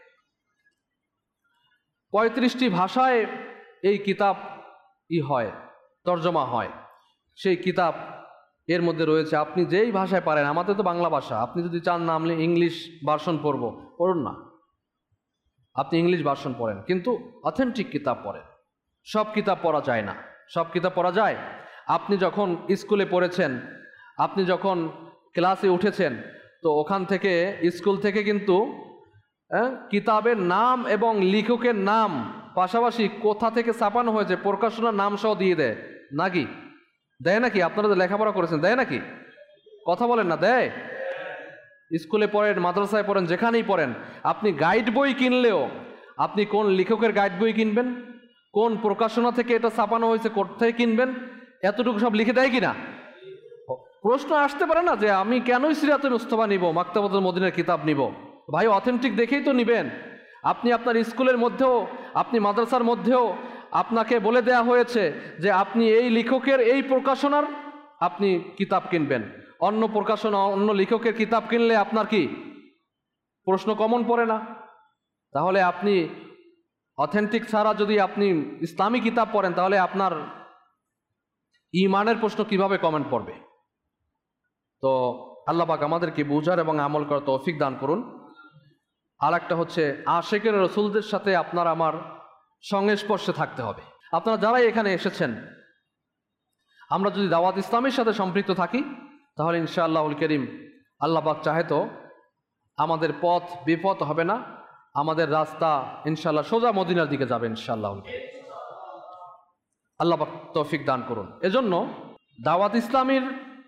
Speaker 3: পঁয়ত্রিশটি ভাষায় এই কিতাব ই হয়, তর্জমা হয়। সেই কিতাব এর মধ্যে রয়েছে, আপনি যেই ভাষায় পারেন, আমাদের তো বাংলা ভাষা, আপনি যদি চান না আমি ইংলিশ ভার্সন পড়ব, পড়ুন না, আপনি ইংলিশ ভার্সন পড়েন, কিন্তু অথেন্টিক কিতাব পড়েন। সব কিতাব পড়া যায় না, সব কিতাব পড়া যায়। আপনি যখন স্কুলে পড়েছেন, আপনি যখন ক্লাসে উঠেছেন, তো ওখান থেকে স্কুল থেকে কিন্তু কিতাবের নাম এবং লেখকের নাম পাশাপাশি কোথা থেকে ছাপানো হয়েছে প্রকাশনার নাম সহ দিয়ে দেয় নাকি? দেয় নাকি? আপনারা যে লেখাপড়া করেছেন দেয় নাকি? কথা বলেন না, দেয়? স্কুলে পড়েন, মাদ্রাসায় পড়েন, যেখানেই পড়েন, আপনি গাইড বই কিনলেও আপনি কোন লেখকের গাইড বই কিনবেন, কোন প্রকাশনা থেকে এটা ছাপানো হয়েছে, কোথায় কিনবেন, এতটুকু সব লিখে দেয় কিনা? প্রশ্ন আসতে পারে না যে আমি কেনই সিরাতে মুস্তাফা নিব, মাকতাবাতুল মদিনার কিতাব নিব? ভাই, অথেন্টিক দেখেই তো নিবেন। আপনি আপনার স্কুলের মধ্যেও, আপনি মাদ্রাসার মধ্যেও আপনাকে বলে দেয়া হয়েছে যে আপনি এই লেখকের এই প্রকাশনার আপনি কিতাব কিনবেন। অন্য প্রকাশনা, অন্য লেখকের কিতাব কিনলে আপনার কি প্রশ্ন কমন পড়ে না? তাহলে আপনি অথেন্টিক ছাড়া যদি আপনি ইসলামী কিতাব পড়েন, তাহলে আপনার ঈমানের প্রশ্ন কিভাবে কমেন্ট পড়বে? তো আল্লাহ পাক আমাদেরকে বুঝার এবং আমল করার তৌফিক দান করুন। আর একটা হচ্ছে, আশিকের রসুলদের সাথে আপনার আমার সংস্পর্শে থাকতে হবে। আপনারা যারাই এখানে এসেছেন, আমরা যদি দাওয়াত ইসলামের সাথে সম্পৃক্ত থাকি, তাহলে ইনশাআল্লাহুল করিম আল্লাহ পাক চাহে তো আমাদের পথ বিপথ হবে না, আমাদের রাস্তা ইনশাআল্লাহ সোজা মদিনার দিকে যাবে ইনশাআল্লাহ। আল্লাহ পাক তৌফিক দান করুন। এজন্য দাওয়াত ইসলামীর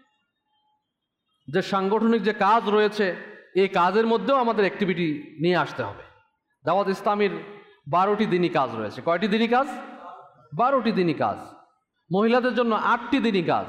Speaker 3: যে সাংগঠনিক যে কাজ রয়েছে, এই কাজের মধ্যেও আমাদের অ্যাক্টিভিটি নিয়ে আসতে হবে। দাওয়াত ইসলামীর বারোটি দিনই কাজ রয়েছে। কয়টি দিনই কাজ? বারোটি দিনই কাজ। মহিলাদের জন্য আটটি দিনই কাজ।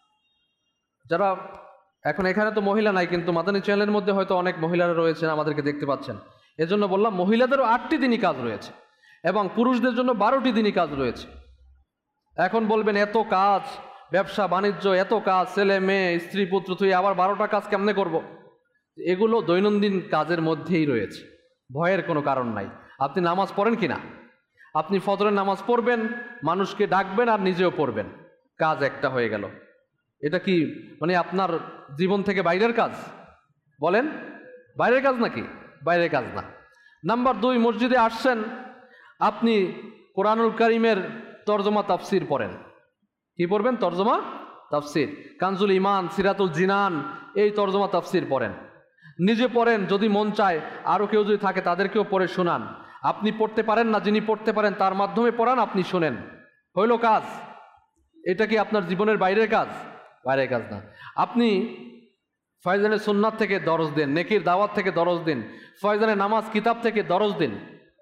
Speaker 3: যারা এখন এখানে তো মহিলা নাই, কিন্তু মাদানী চ্যানেলের মধ্যে হয়তো অনেক মহিলারা রয়েছেন, আমাদেরকে দেখতে পাচ্ছেন। এজন্য বললাম মহিলাদেরও আটটি দিনই কাজ রয়েছে এবং পুরুষদের জন্য বারোটি দিনই কাজ রয়েছে। এখন বলবেন এত কাজ, ব্যবসা বাণিজ্য, এত কাজ, ছেলে মেয়ে স্ত্রী পুত্র, তুই আবার বারোটা কাজ কেমনে করব? এগুলো দৈনন্দিন কাজের মধ্যেই রয়েছে, ভয়ের কোনো কারণ নাই। আপনি নামাজ পড়েন কি না? আপনি ফজরের নামাজ পড়বেন, মানুষকে ডাকবেন আর নিজেও পড়বেন, কাজ একটা হয়ে গেল। এটা কি মানে আপনার জীবন থেকে বাইরের কাজ? বলেন, বাইরের কাজ নাকি? বাইরের কাজ না। নাম্বার দুই, মসজিদে আসছেন, আপনি কোরআনুল কারীমের তরজমা তাফসির পড়েন। কি পড়বেন? তরজমা তাফসির। কানজুল ইমান, সিরাতুল জিনান, এই তরজমা তাফসির পড়েন। নিজে পড়েন, যদি মন চায় আরও কেউ যদি থাকে তাদেরকেও পড়ে শোনান। আপনি পড়তে পারেন না, যিনি পড়তে পারেন তার মাধ্যমে পড়ান, আপনি শোনেন। হইল কাজ। এটা কি আপনার জীবনের বাইরের কাজ? বাইরের কাজ না। আপনি ফয়জানের সুন্নাত থেকে দরজ দিন, নেকির দাওয়াত থেকে দরজ দিন, ফয়জানের নামাজ কিতাব থেকে দরজ দিন।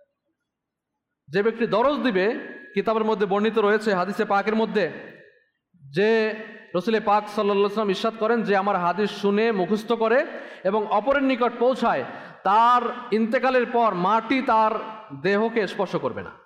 Speaker 3: যে ব্যক্তি দরজ দিবে, কিতাবের মধ্যে বর্ণিত রয়েছে, হাদিসে পাকের মধ্যে, যে রসুলে পাক সাল্লাল্লাহু আলাইহি ওয়াসাল্লাম ইরশাদ করেন যে আমার হাদিস শুনে মুখস্থ করে এবং অপরের নিকট পৌঁছায়, তার ইন্তেকালের পর মাটি তার দেহকে স্পর্শ করবে না।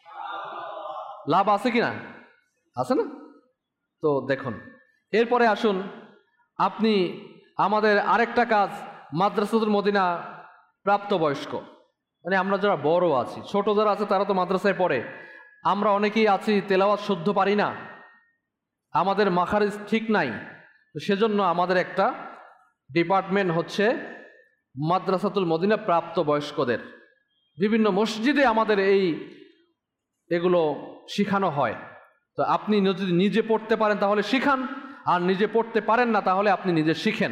Speaker 3: লাভ আছে কি না? আছে না? তো দেখুন, এরপরে আসুন, আপনি আমাদের আরেকটা কাজ, মাদ্রাসাতুল মদিনা প্রাপ্তবয়স্ক, মানে আমরা যারা বড় আছি, ছোট যারা আছে তারা তো মাদ্রাসায় পড়ে, আমরা অনেকেই আছি তেলাওয়াত শুদ্ধ পারি না, আমাদের মাখারিজ ঠিক নাই। তো সেজন্য আমাদের একটা ডিপার্টমেন্ট হচ্ছে মাদ্রাসাতুল মদিনা প্রাপ্তবয়স্কদের। বিভিন্ন মসজিদে আমাদের এই এগুলো শিখানো হয়। তো আপনি যদি নিজে পড়তে পারেন তাহলে শিখান, আর নিজে পড়তে পারেন না তাহলে আপনি নিজে শিখেন।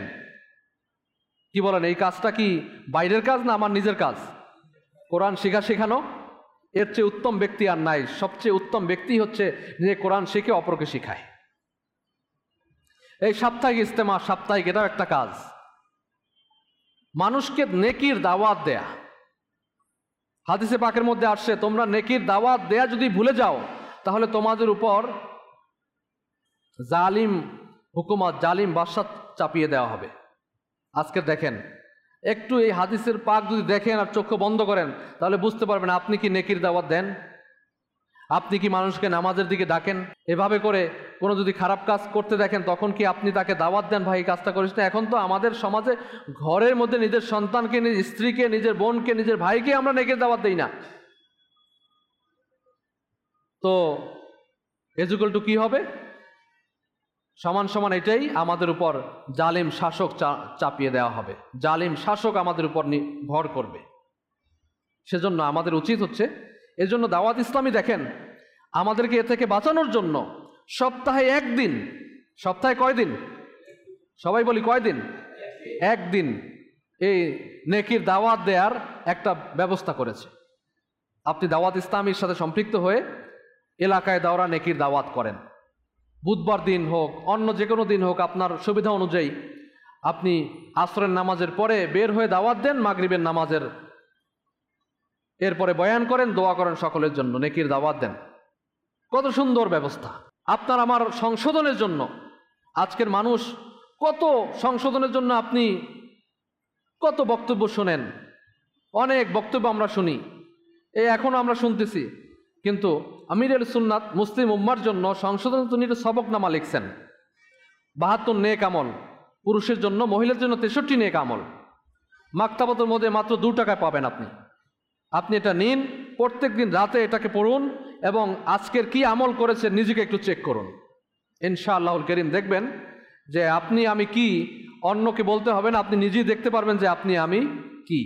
Speaker 3: কি বলেন, এই কাজটা কি বাইরের কাজ না আমার নিজের কাজ? কোরআন শিখা শেখানো, এর চেয়ে উত্তম ব্যক্তি আর নাই। সবচেয়ে উত্তম ব্যক্তি হচ্ছে যে কোরআন শিখে অপরকে শিখায়। এই সাপ্তাহিক ইজতেমা, সাপ্তাহিক, এটাও একটা কাজ, মানুষকে নেকির দাওয়াত দেয়া। হাদিসে পাকের মধ্যে আসছে, তোমরা নেকির দাওয়াত দেয়া যদি ভুলে যাও তাহলে তোমাদের উপর জালিম হুকুমত, জালিম বাদশা চাপিয়ে দেওয়া হবে। আজকে দেখেন, একটু এই হাদিসের পাক যদি দেখেন আর চক্ষু বন্ধ করেন তাহলে বুঝতে পারবেন আপনি কি নেকির দাওয়াত দেন, আপনি কি মানুষকে নামাজের দিকে ডাকেন। এভাবে করে কোনো যদি খারাপ কাজ করতে দেখেন তখন কি আপনি তাকে দাওয়াত দেন, ভাই এই কাজটা করিস না। এখন তো আমাদের সমাজে ঘরের মধ্যে নিজের সন্তানকে, নিজের স্ত্রীকে, নিজের বোনকে, নিজের ভাইকে আমরা নেকির দাওয়াত দেই না। তো এজুকাল টু কি হবে? সমান সমান এটাই আমাদের উপর জালিম শাসক চাপিয়ে দেওয়া হবে, জালিম শাসক আমাদের উপর ভর করবে। সেজন্য আমাদের উচিত হচ্ছে, এজন্য দাওয়াত ইসলামী দেখেন আমাদেরকে এ থেকে বাঁচানোর জন্য সপ্তাহে একদিন, সপ্তাহে কয়দিন? সবাই বলি কয়দিন? একদিন এই নেকির দাওয়াত দেওয়ার একটা ব্যবস্থা করেছে। আপনি দাওয়াত ইসলামীর সাথে সম্পৃক্ত হয়ে এলাকায় দাওরা নেকির দাওয়াত করেন। বুধবার দিন হোক, অন্য যে কোনো দিন হোক, আপনার সুবিধা অনুযায়ী আপনি আসরের নামাজের পরে বের হয়ে দাওয়াত দেন, মাগরিবের নামাজের এরপরে বয়ান করেন, দোয়া করেন সকলের জন্য, নেকির দাওয়াত দেন। কত সুন্দর ব্যবস্থা আপনার আমার সংশোধনের জন্য। আজকের মানুষ কত সংশোধনের জন্য আপনি কত বক্তব্য শোনেন, অনেক বক্তব্য আমরা শুনি, এই এখনও আমরা শুনতেছি। কিন্তু আমির আল সুন্নাত মুসলিম উম্মার জন্য সংশোধন তিনি সবকনামা লিখছেন, বাহাত্তর নেক আমল পুরুষের জন্য, মহিলার জন্য তেষট্টি নেক আমল। মাকতাবাতের মধ্যে মাত্র দু টাকায় পাবেন আপনি। আপনি এটা নিন, প্রত্যেক দিন রাতে এটাকে পড়ুন এবং আজকের কি আমল করেছেন নিজেকে একটু চেক করুন। ইনশাআল্লাহুল কারীম দেখবেন যে আপনি আমি কি, অন্যকে বলতে হবে না, আপনি নিজেই দেখতে পারবেন যে আপনি আমি কি।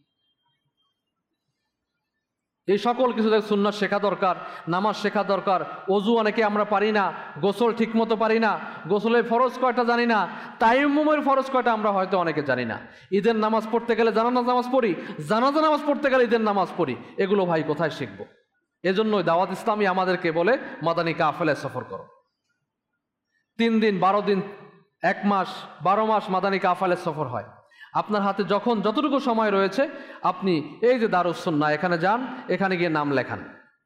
Speaker 3: এই সকল কিছু সুন্নাত শেখা দরকার, নামাজ শেখা দরকার। অজু অনেকে আমরা পারি না, গোসল ঠিকমতো পারি না, গোসলের ফরজ কয়টা জানি না, তায়াম্মুমের ফরজ কয়টা আমরা হয়তো অনেকে জানি না। ঈদের নামাজ পড়তে গেলে জানাজা নামাজ পড়ি, জানাজা নামাজ পড়তে গেলে ঈদের নামাজ পড়ি, এগুলো ভাই কোথায় শিখব? এজন্যই দাওয়াত ইসলামী আমাদেরকে বলে মাদানী কাফেলায় সফর করো। তিন দিন, বারো দিন, এক মাস, বারো মাস মাদানী কাফেলায় সফর হয়। আপনার হাতে যখন যতটুকু সময় রয়েছে আপনি এই যে দারুস সুন্নাহ এখানে যান, এখানে গিয়ে নাম লেখান।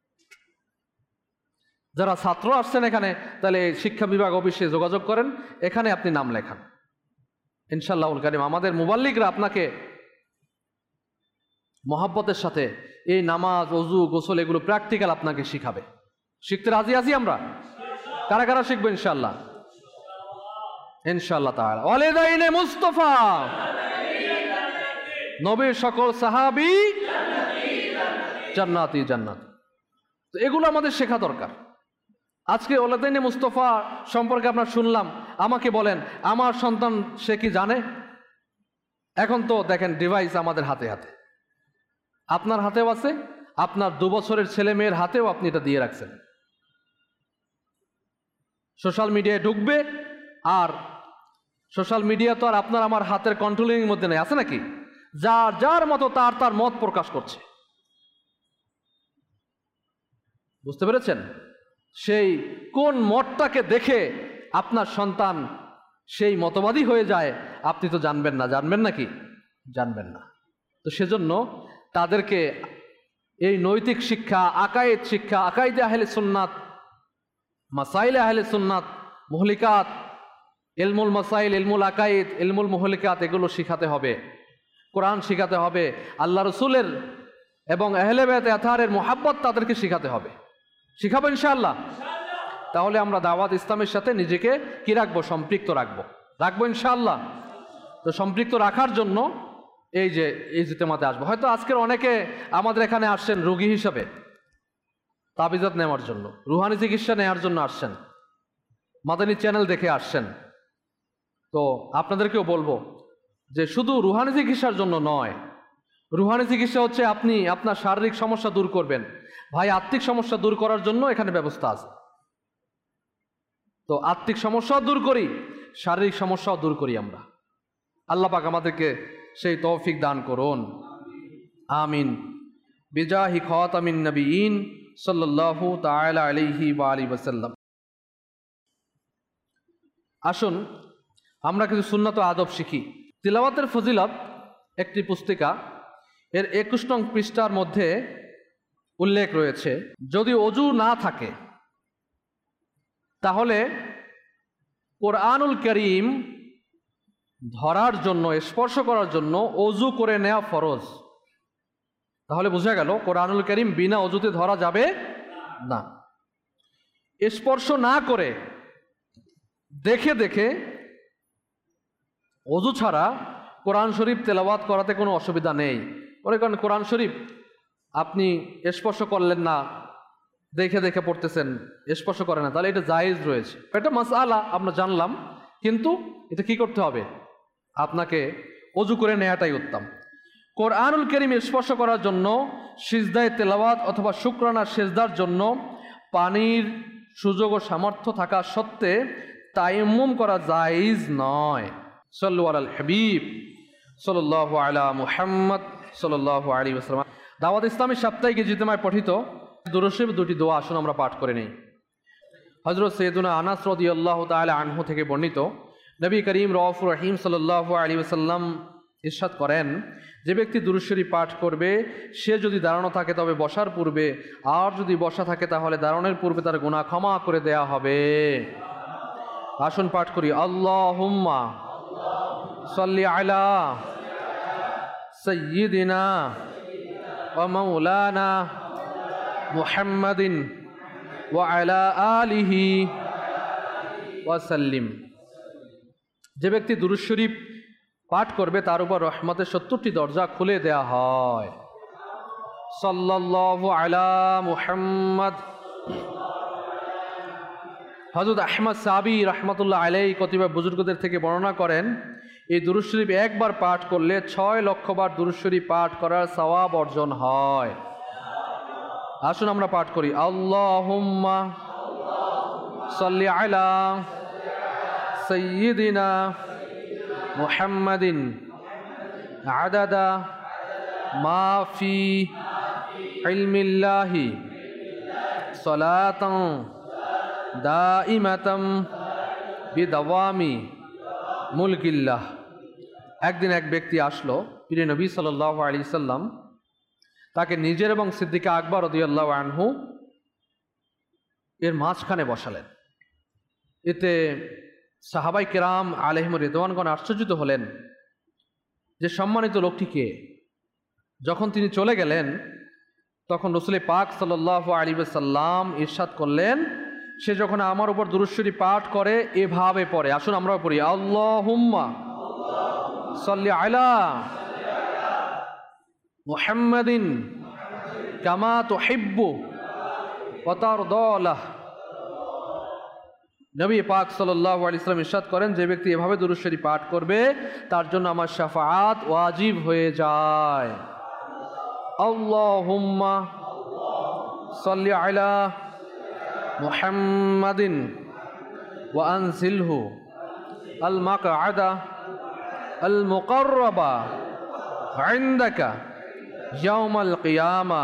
Speaker 3: যারা ছাত্র আসছেন এখানে, তাহলে শিক্ষা বিভাগ অফিসে যোগাযোগ করেন, এখানে আপনি নাম লেখান। ইনশাআল্লাহুল কারীম আমাদের মুবাল্লিগরা আপনাকে মহাব্বতের সাথে এই নামাজ, ওযু, গোসল এগুলো প্র্যাকটিক্যাল আপনাকে শিখাবে। শিখতে রাজি আছি আমরা? কারা কারা শিখবো ইনশাআল্লাহ? ইনশাআল্লাহ তাআলা। ওয়ালিদাইনে মুস্তাফা, নবীর সকল সাহাবী জান্নাতি জান্নাত। তো এগুলো আমাদের শেখা দরকার। আজকে ওয়ালিদাইনে মুস্তাফা সম্পর্কে আপনার শুনলাম, আমাকে বলেন আমার সন্তান সে কি জানে? এখন তো দেখেন ডিভাইস আমাদের হাতে হাতে, আপনার হাতেও আছে, আপনার দু বছরের ছেলে মেয়ের হাতেও আপনি এটা দিয়ে রাখছেন। সোশ্যাল মিডিয়ায় ঢুকবে, আর সোশ্যাল মিডিয়া তো আর আপনার আমার হাতের কন্ট্রোলিং এর মধ্যে নেই, আছে নাকি? যার যার মতো তার তার মত প্রকাশ করছে। বুঝতে পেরেছেন? সেই কোন মতটাকে দেখে আপনার সন্তান সেই মতবাদী হয়ে যায় আপনি তো জানবেন না। জানবেন নাকি? জানবেন না। তো সেজন্য তাদেরকে এই নৈতিক শিক্ষা, আকায়েদ শিক্ষা, আকাইদে আহলে সুন্নাত, মাসাইলে আহলে সুন্নাত, মুহলিকাত, ইলমুল মাসাইল, ইলমুল আকাইদ, ইলমুল মুহলিকাত, এগুলো শিখাতে হবে। কোরআন শিখাতে হবে, আল্লাহ রসুলের এবং আহলে বাইত আতহারের মুহাব্বত তাদেরকে শিখাতে হবে। শিখাবো ইনশাআল্লাহ? তাহলে আমরা দাওয়াত ইসলামের সাথে নিজেকে কি রাখবো? সম্পৃক্ত রাখবো। রাখবো ইনশাআল্লাহ। তো সম্পৃক্ত রাখার জন্য এই যে এই ইজতেমাতে আসবো। হয়তো আজকের অনেকে আমাদের এখানে আসছেন রোগী হিসাবে, তাবিজাত নেওয়ার জন্য, রুহানি চিকিৎসা নেওয়ার জন্য আসছেন, মাদানী চ্যানেল দেখে আসছেন। তো আপনাদেরকেও বলবো যে শুধু রুহানি চিকিৎসার জন্য নয়, রুহানি চিকিৎসা হচ্ছে আপনি আপনার শারীরিক সমস্যা দূর করবেন, ভাই আত্মিক সমস্যা দূর করার জন্য এখানে ব্যবস্থা আছে। তো আত্মিক সমস্যাও দূর করি, শারীরিক সমস্যাও দূর করি আমরা। আল্লাহ পাক আমাদেরকে সেই তৌফিক দান করুন, আমিন। বিজাহি খাতামিন নবিয়িন সাল্লাল্লাহু তাআলা আলাইহি ওয়া আলিহি ওয়াসাল্লাম। আসুন আমরা কিছু সুন্নাত ও আদব শিখি। তিলাওয়াতের ফজিলত একটি পুস্তিকা, এর একুশ নং পৃষ্ঠার মধ্যে উল্লেখ রয়েছে, যদি অজু না থাকে তাহলে কোরআনুল কারীম ধরার জন্য, স্পর্শ করার জন্য অজু করে নেওয়া ফরজ। তাহলে বোঝা গেল কোরআনুল কারীম বিনা অজুতে ধরা যাবে না। স্পর্শ না করে দেখে দেখে অজু ছাড়া কোরআন শরীফ তেলাওয়াত করাতে কোনো অসুবিধা নেই। মনে করেন কোরআন শরীফ আপনি স্পর্শ করলেন না, দেখে দেখে পড়তেছেন, স্পর্শ করে না, তাহলে এটা জায়েজ রয়েছে। এটা মাসআলা আমরা জানলাম, কিন্তু এটা কি করতে হবে? আপনাকে অজু করে নেওয়াটাই উত্তম। কোরআনুল কারীম স্পর্শ করার জন্য সিজদায়ে তেলাওয়াত অথবা শুকরানা সিজদার জন্য পানির সুযোগ ও সামর্থ্য থাকা সত্ত্বে তায়াম্মুম করা জায়েজ নয়। সাল্লু আলাল হাবিব সাল্লাল্লাহু আলা মুহাম্মদ সাল্লাল্লাহু আলাইহি ওয়াসাল্লাম। দাওয়াত ইসলামী সাপ্তাহিক ইজতিমায় পঠিত দুরূদ শরীফ দুটি দোয়া আসুন আমরা পাঠ করে নেই। হযরত সৈয়দুনা আনাস রাদিয়াল্লাহু তাআলা আনহু থেকে বর্ণিত, নবী করিম রউফুর রহিম সাল্লাল্লাহু আলাইহি ওয়াসাল্লাম ইরশাদ করেন, যে ব্যক্তি দুরূদ শরীফ পাঠ করবে সে যদি দাঁড়ানো থাকে তবে বসার পূর্বে, আর যদি বসা থাকে তাহলে দাঁড়ানোর পূর্বে তার গুনাহ ক্ষমা করে দেয়া হবে। আসুন পাঠ করি। আল্লাহুম্মা সাল্লি আলা সাইয়্যিদিনা ওয়া মাওলানা মুহাম্মাদিন ওয়া আলা আলিহি ওয়া সাল্লিম। যে ব্যক্তি দুরূদ শরীফ পাঠ করবে তার উপর রহমতের সত্তরটি দরজা খুলে দেয়া হয়। সাল্লাল্লাহু আলা মুহাম্মদ। হযরত আহমদ সাবি রাহমাতুল্লাহ আলাইহি কতিপয় বুজুর্গদের থেকে বর্ণনা করেন, এই দুরূদ শরীফ একবার পাঠ করলে ছয় লক্ষ বার দুরূদ শরীফ পাঠ করার সওয়াব অর্জন হয়। আসুন আমরা পাঠ করি। আল্লাহুম্মা সাল্লি আলা সাইয়্যিদিনা মুহাম্মাদিন আদাদা মা ফি ইলমিল্লাহি সালাতান দাইমাতাম বিদাওয়ামি মুলকিল্লাহ। একদিন এক ব্যক্তি আসলো, প্রিয় নবী সাল্লাল্লাহু আলাইহি সাল্লাম তাকে নিজের এবং সিদ্দিকা আকবর রাদিয়াল্লাহু আনহু এর মাঝখানে বসালেন। এতে সাহাবাই কেরাম আলাইহিম রিদওয়ানগণ আশ্চর্যিত হলেন যে সম্মানিত লোকটি কে। যখন তিনি চলে গেলেন তখন রাসূল পাক সাল্লাল্লাহু আলাইহি ওয়াসাল্লাম ইরশাদ করলেন, সে যখন আমার উপর দুরূদ শরীফ পাঠ করে এভাবে পড়ে। আসুন আমরাও পড়ি। আল্লাহুম্মা সাল্লি আলা মুহাম্মাদিন কামা তুহিব্বু ওয়া তারদা। নবী পাক সাল্লাল্লাহু আলাইহি ওয়াসাল্লাম ইরশাদ করেন, যে ব্যক্তি এভাবে দুরূদ শরীফ পাঠ করবে তার জন্য আমার শাফাআত ওয়াজিব হয়ে যায়। আল্লাহুম্মা সাল্লি আলা মুহাম্মাদিন ওয়া আনজিলহু আল মাকআদা আল মুকাররাবা ইনদাকা ইয়াউমাল কিয়ামা।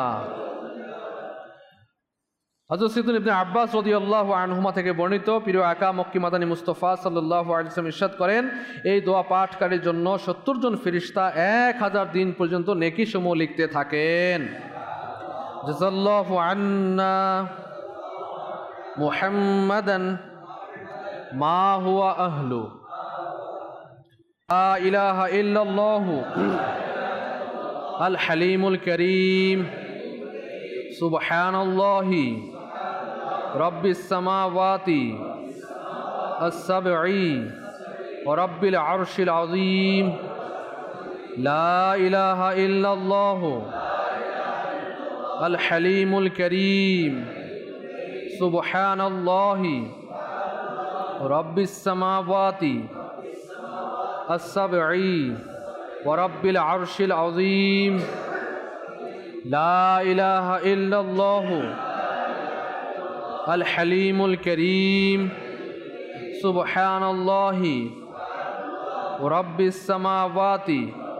Speaker 3: হযরত সাইয়্যিদুনা ইবনে আব্বাস রাদিয়াল্লাহু আনহুমা থেকে বর্ণিত, প্রিয় আকা মক্কি মাদানী মুস্তাফা সাল্লাল্লাহু আলাইহি ওয়াসাল্লাম ইরশাদ করেন, এই দোয়া পাঠকারীর জন্য সত্তর জন ফেরেশতা এক হাজার দিন পর্যন্ত নেকি সমূহ লিখতে থাকেন। জাযাল্লাহু আন্না মুহাম্মাদান মা হুয়া আহলু। লা ইলাহা ইল্লাল্লাহু আল হালিমুল কারীম। সুবহানাল্লাহি রব্বিস সামাওয়াতি আস-সাবঈ ওয়া রব্বিল আরশিল আযীম। লা ইলাহা ইল্লাল্লাহু আল হালিমুল কারীম। সুবহানাল্লাহি রব্বিস সামাওয়াতি আস-সাবঈ ওয়া রব্বিল আরশিল আযীম। লা ইলাহা ইল্লাল্লাহু আল হালিমুল কারীম। সুবহানাল্লাহি রব্বিস সামাওয়াতি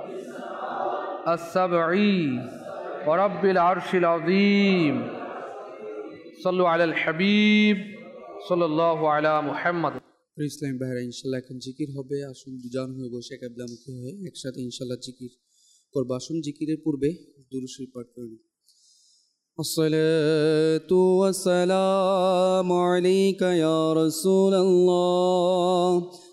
Speaker 3: আস-সাবঈ ওয়া রব্বিল আরশিল আযীম। সাল্লু আলাল হাবিব সাল্লাল্লাহু আলা মুহাম্মদ।
Speaker 2: ইসলাম ভাইরা, ইনশাল্লাহ এখন জিকির হবে। আসুন দুজন হয়ে বসে কিবলামুখী হয়ে একসাথে ইনশাল্লাহ জিকির করব। আসুন জিকিরের পূর্বে দুরূদ শরীফ পাঠ করে নিই। আসসালাতু ওয়াসসালামু আলাইকা ইয়া রাসূলাল্লাহ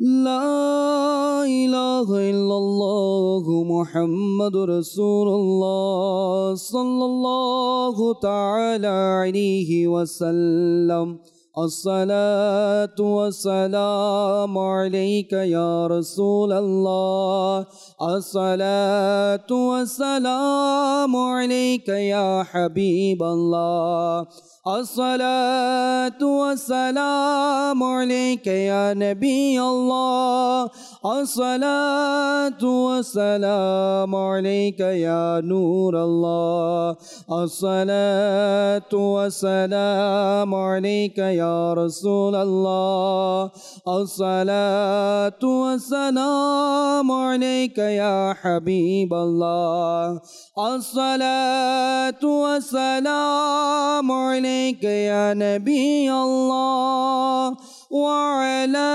Speaker 2: لا إله إلا الله محمد رسول الله صلى الله تعالى عليه وسلم الصلاة والسلام عليك يا رسول الله الصلاة والسلام عليك يا حبيب الله الصلاة والسلام عليك يا نبي الله الصلاة والسلام عليك يا نور الله الصلاة والسلام عليك يا رسول الله الصلاة والسلام عليك يا حبيب الله الصلاة والسلام عليك يا نبي الله وعلى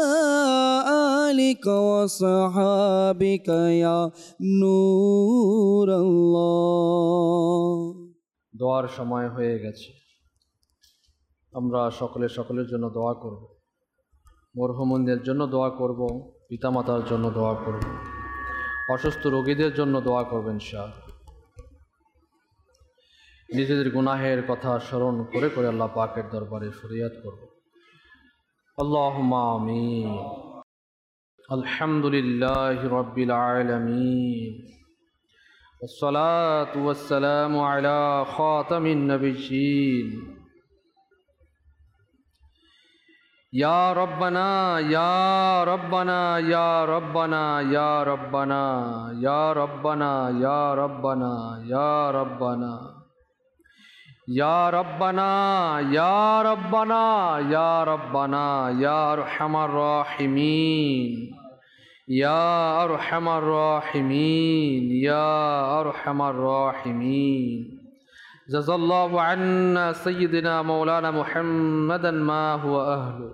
Speaker 2: آلك وصحابك يا نور الله
Speaker 3: দোয়ার সময় হয়ে গেছে। আমরা সকলে সকলের জন্য দোয়া করব, মরহুমদের জন্য দোয়া করব, পিতামাতার জন্য দোয়া করব, অসুস্থ রোগীদের জন্য দোয়া করবেন ইনশাআল্লাহ। নিজেদের গুনাহের কথা স্মরণ করে করে আল্লাহ পাকের দরবারে ফরিয়াদ করব। আল্লাহুম্মা আমিন। আলহামদুলিল্লাহি রাব্বিল আলামিন ওয়াসসালাতু ওয়াসসালামু আলা খাতামিন নাবিয়্যিন ইয়া রব্বানা ইয়া রব্বানা ইয়া রব্বানা ইয়া রব্বানা ইয়া রব্বানা ইয়া রব্বানা ইয়া রব্বানা ইয়া রব্বানা ইয়া রব্বানা ইয়া রব্বানা ইয়া আরহামার রাহিমিন ইয়া আরহামার রাহিমিন ইয়া আরহামার রাহিমিন জাযাল্লাহু আন্না সাইয়্যিদিনা মাওলানা মুহাম্মাদান মা হুয়া আহলু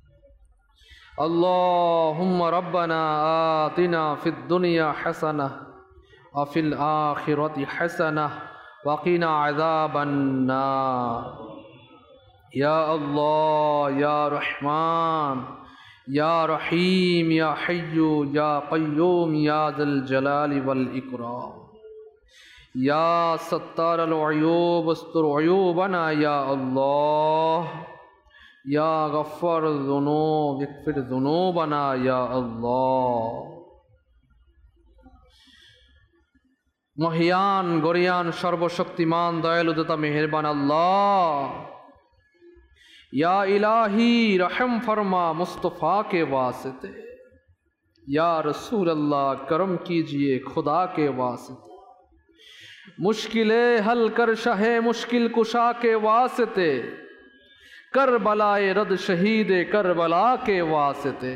Speaker 3: আল্লাহুম্মা রাব্বানা আতিনা ফিদ দুনিয়া হাসানাহ ওয়া ফিল আখিরাতি হাসানাহ وقنا عذاب النار يا الله يا رحمن يا رحيم يا حي يا قيوم يا ذا الجلال والإكرام يا ستار العيوب استر عيوبنا يا الله يا غفار الذنوب اغفر ذنوبنا يا الله মহিয়ান গরিয়ান সর্বশক্তিমান দয়ালু দাতা মেহেরবান আল্লাহ, या इलाही रहम फरमा मुस्तफ़ा के वास्ते, या रसूल अल्लाह करम कीजिए खुदा के वास्ते, मुश्किलें हल कर शाहे मुश्किल कुशा के वास्ते, करबलाए रद शहीद करबला के वास्ते,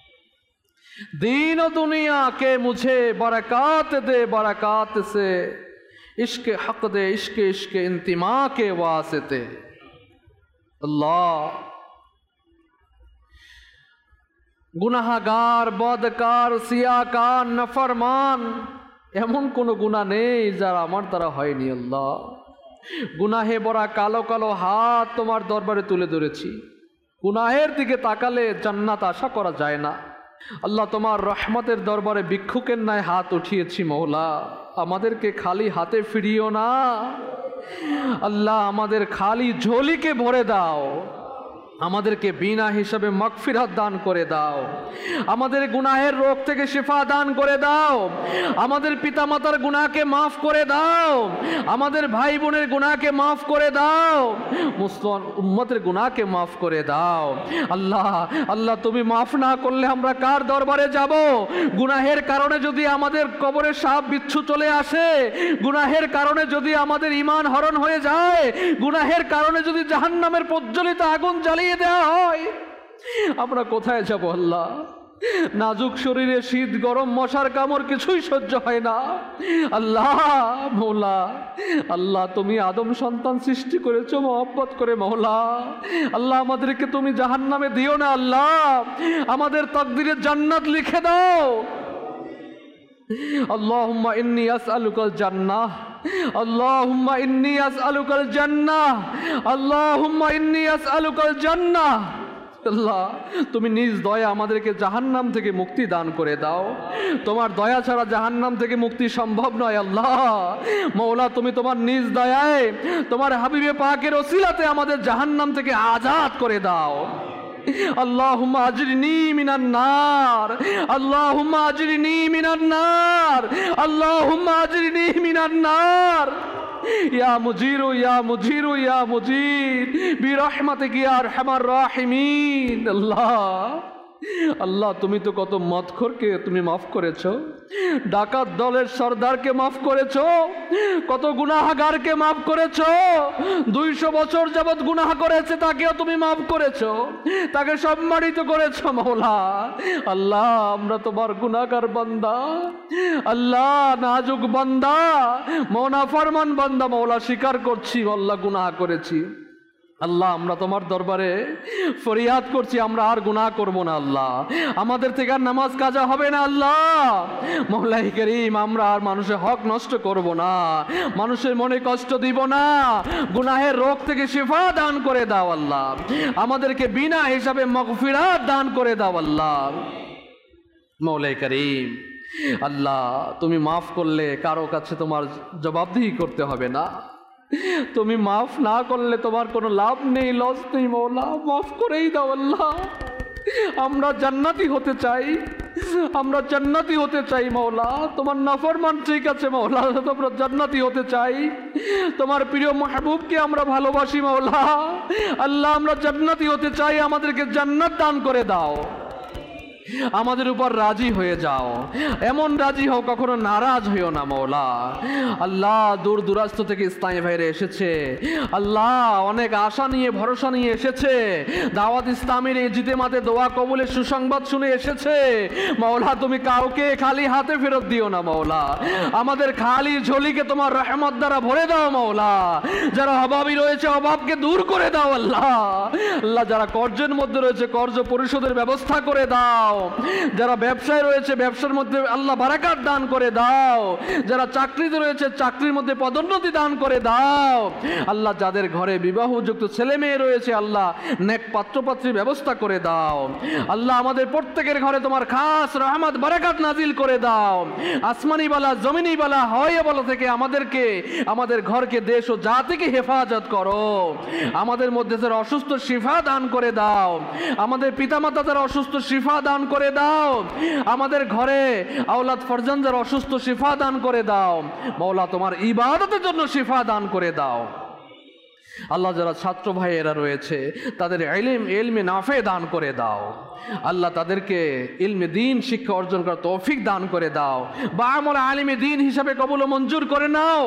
Speaker 3: दीन दुनिया के मुझे बरक़ात दे बरक़ात से, इश्क हक़ दे इश्क इश्क इंतिमा के वास्ते। अल्लाह गुनाहगार बदकार सियाकार नफरमान एमन कोनो गुनाह नेই যারা আমার দ্বারা হয়নি। আল্লাহ গুনাহে ভরা কালো কালো হাত তোমার দরবারে তুলে ধরেছি। গুনাহের দিকে তাকালে জান্নাত আশা করা যায় না। আল্লাহ তোমার রহমতের দরবারে ভিক্ষুকের ন্যায় হাত উঠিয়েছি। মওলা আমাদেরকে খালি হাতে ফিরিও না। আল্লাহ আমাদের খালি ঝোলিকে ভরে দাও, আমাদেরকে বিনা হিসাবে মাগফিরাত দান করে দাও, আমাদের গুনাহের রোগ থেকে শিফা দান করে দাও, আমাদের পিতামাতার গুনাহকে মাফ করে দাও, আমাদের ভাই বোনের গুনাহকে মাফ করে দাও, মুসলমান উম্মতের গুনাহকে মাফ করে দাও। আল্লাহ আল্লাহ তুমি মাফ না করলে আমরা কার দরবারে যাব? গুনাহের কারণে যদি আমাদের কবরে সাপ বিচ্ছু চলে আসে, গুনাহের কারণে যদি আমাদের ঈমান হরণ হয়ে যায়, গুনাহের কারণে যদি জাহান্নামের প্রজ্বলিত আগুন জ্বালিয়ে দেওয়া হয়, আমরা কোথায় যাব? আল্লাহ নাজুক শরীরে শীত গরম মশার কামড় কিছুই সহ্য হয় না। আল্লাহ মওলা আল্লাহ তুমি আদম সন্তান সৃষ্টি করেছো মহব্বত করে। মওলা আল্লাহ আমাদেরকে তুমি জাহান্নামে দিও না। আল্লাহ আমাদের তাকদীরে জান্নাত লিখে দাও। আল্লাহুম্মা ইন্নী আসআলুকাল জান্নাহ, আল্লাহুম্মা ইন্নী আসআলুকাল জান্নাহ, আল্লাহুম্মা ইন্নী আসআলুকাল জান্নাহ। আল্লাহ তুমি নিজ দয়া আমাদেরকে জাহান্নাম থেকে মুক্তি দান করে দাও। তোমার দয়া ছাড়া জাহান্নাম থেকে মুক্তি সম্ভব নয়। আল্লাহ মওলা তুমি তোমার নিজ দয়ায় তোমার হাবিবে পাকের ওসিলাতে আমাদের জাহান্নাম থেকে আজাদ করে দাও। আল্লাহুম্মা আজরিনি মিনান নার, আল্লাহুম্মা আজরিনি মিনান নার, আল্লাহুম্মা আজরিনি মিনান নার। ইয়া মুজিরু ইয়া মুজিরু ইয়া মুজির বিরহমাতিকা ইয়া আরহামার রাহিমিন। আল্লাহ আল্লাহ তুমি তো কত মদখোরকে তুমি মাফ করেছো, ডাকাত দলের সর্দারকে মাফ করেছো, কত গুনাহগারকে মাফ করেছো, দুইশো বছর যাবৎ গুনাহ করেছে তাকেও তুমি মাফ করেছো, তাকে সম্মানিত করেছো মওলা। আল্লাহ আমরা তোমার গুনাহগার বান্দা, আল্লাহ নাজুক বান্দা, মওনা ফরমান বান্দা মওলা, স্বীকার করছি আল্লাহ গুনাহ করেছি। আল্লাহ আমরা তোমার দরবারে ফরিয়াদ করছি আমরা আর গুনাহ করব না। আল্লাহ আমাদের থেকে আর নামাজ কাজা হবে না। আল্লাহ মওলাই করিম আমরা আর মানুষের হক নষ্ট করব না, মানুষের মনে কষ্ট দিব না, গুনাহের রোগ থেকে শিফা দান করে দাও। আল্লাহ আমাদেরকে বিনা হিসাবে মাগফিরাত দান করে দাও। আল্লাহ মওলাই করিম আল্লাহ তুমি মাফ করলে কারো কাছে তোমার জবাবদিহি করতে হবে না, তুমি মাফ না করলে তোমার কোনো লাভ নেই, লস নেই। মওলা মাফ করেই দাও। আল্লাহ আমরা জান্নাতি হতে চাই, আমরা জান্নাতি হতে চাই মওলা। তোমার নাফরমান ঠিক আছে মওলা, আমরা জান্নাতি হতে চাই, তোমার প্রিয় মাহবুবকে আমরা ভালোবাসি মওলা। আল্লাহ আমরা জান্নাতি হতে চাই, আমাদেরকে জান্নাত দান করে দাও, আমাদের উপর রাজি হয়ে যাও, এমন রাজি হও কখনো নারাজ হইও না মওলা। আল্লাহ দূর দূরাস্ত থেকে ইসলামী ভাইরা এসেছে, আল্লাহ অনেক আশা নিয়ে ভরসা নিয়ে এসেছে, দাওয়াত ইসলামের এই জিতেমাতে দোয়া কবুলের সুসংবাদ শুনে এসেছে মওলা। তুমি কাউকে খালি হাতে ফেরত দিও না মওলা, আমাদের খালি ঝোলিকে তোমার রহমত দ্বারা ভরে দাও মওলা। যারা অভাবী রয়েছে অভাবকে দূর করে দাও আল্লাহ। আল্লাহ যারা কর্জের মধ্যে রয়েছে কর্জ পরিশোধের ব্যবস্থা করে দাও, যারা ব্যবসায় রয়েছে ব্যবসার মধ্যে আল্লাহ বারাকাত দান করে দাও, যারা চাকরিতে রয়েছে চাকরির মধ্যে পদোন্নতি দান করে দাও। আল্লাহ যাদের ঘরে বিবাহযুক্ত ছেলে মেয়ে রয়েছে আল্লাহ নেক পাত্রপাত্রীর ব্যবস্থা করে দাও। আল্লাহ আমাদের প্রত্যেকের ঘরে তোমার খাস রহমত বারাকাত নাজিল করে দাও। আসমানি বালা জমিনি বালা হয় বলা থেকে আমাদেরকে আমাদের ঘরকে দেশ ও জাতিকে হেফাজত করো। আমাদের মধ্যে যারা অসুস্থ শিফা দান করে দাও, আমাদের পিতামাতা যারা অসুস্থ শিফা দান করে দাও, আমাদের ঘরে আওলাদ ফরজান যারা অসুস্থ শিফা দান করে দাও মওলা। তোমার ইবাদতের জন্য শিফা দান করে দাও। আল্লাহ যারা ছাত্র ভাইয়েরা রয়েছে তাদের ইলম ইলমে নাফে দান করে দাও আল্লাহ, তাদেরকে ইলমে দ্বীন শিক্ষা অর্জন করার তৌফিক দান করে দাও, বা আমল আলিমে দ্বীন হিসাবে কবুল ও মঞ্জুর করে নাও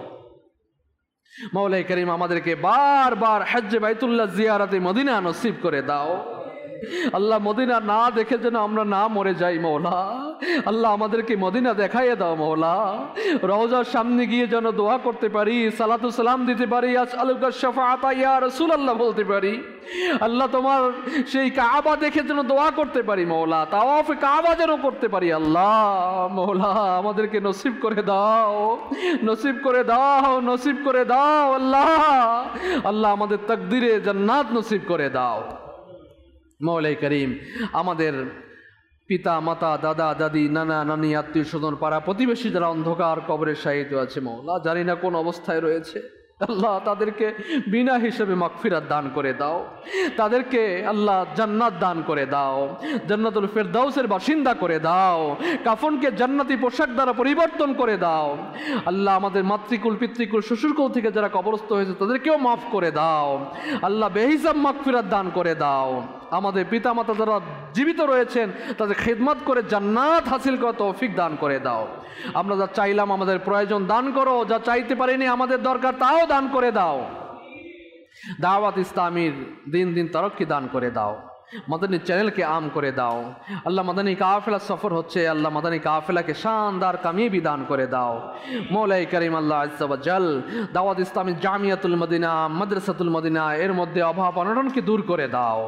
Speaker 3: মওলাই করিম। আমাদেরকে বারবার হজ্জে বাইতুল্লাহ জিয়ারতে মদিনা নসিব করে দাও আল্লাহ। মদিনা না দেখে যেন আমরা না মরে যাই মওলা। আল্লাহ আমাদেরকে মদিনা দেখাইয়ে দাও মওলা। রওজার সামনে গিয়ে যেন দোয়া করতে পারি, সালাতু সালাম দিতে পারি, আসআলুকা শাফাআতা ইয়া রাসূলুল্লাহ বলতে পারি। আল্লাহ তোমার সেই কাবা দেখে যেন দোয়া করতে পারি মওলা, তাওয়াফ কাবা যেন করতে পারি আল্লাহ। মওলা আমাদেরকে নসিব করে দাও, নসিব করে দাও, নসিব করে দাও আল্লাহ। আল্লাহ আমাদের তাকদিরে জান্নাত নসিব করে দাও মওলাই করিম। আমাদের পিতা মাতা দাদা দাদি নানা নানি আত্মীয় স্বজন পাড়া প্রতিবেশী যারা অন্ধকার কবরে শায়িত আছে মওলা, জানি না কোন অবস্থায় রয়েছে আল্লাহ, তাদেরকে বিনা হিসেবে মাগফিরাত দান করে দাও, তাদেরকে আল্লাহ জান্নাত দান করে দাও, জান্নাতুল ফেরদাউসের বাসিন্দা করে দাও, কাফনকে জান্নাতি পোশাক দ্বারা পরিবর্তন করে দাও আল্লাহ। আমাদের মাতৃকুল পিতৃকুল শ্বশুরকুল থেকে যারা কবরস্থ হয়েছে তাদেরকেও মাফ করে দাও আল্লাহ, বেহিসাব মাগফিরাত দান করে দাও। আমাদের পিতামাতা যারা জীবিত রয়েছেন তাদের খিদমত করে জান্নাত হাসিল করার তৌফিক দান করে দাও। আমরা যা চাইলাম আমাদের প্রয়োজন দান করো, যা চাইতে পারিনি আমাদের দরকার তাও দান করে দাও। দাওয়াত ইসলামীর দিন দিন তরক্কি দান করে দাও, মাদানী চ্যানেলকে আম করে দাও আল্লাহ। মাদানী কাফেলা সফর হচ্ছে আল্লাহ, মাদানী কাফেলাকে শানদার কামিয়াবি দান করে দাও মওলাই করিম আল্লাহ আজ্জা ওয়া জাল। দাওয়াত ইসলামী জামিয়াতুল মদিনা মাদ্রাসাতুল মদিনা এর মধ্যে অভাব অনটনকে দূর করে দাও।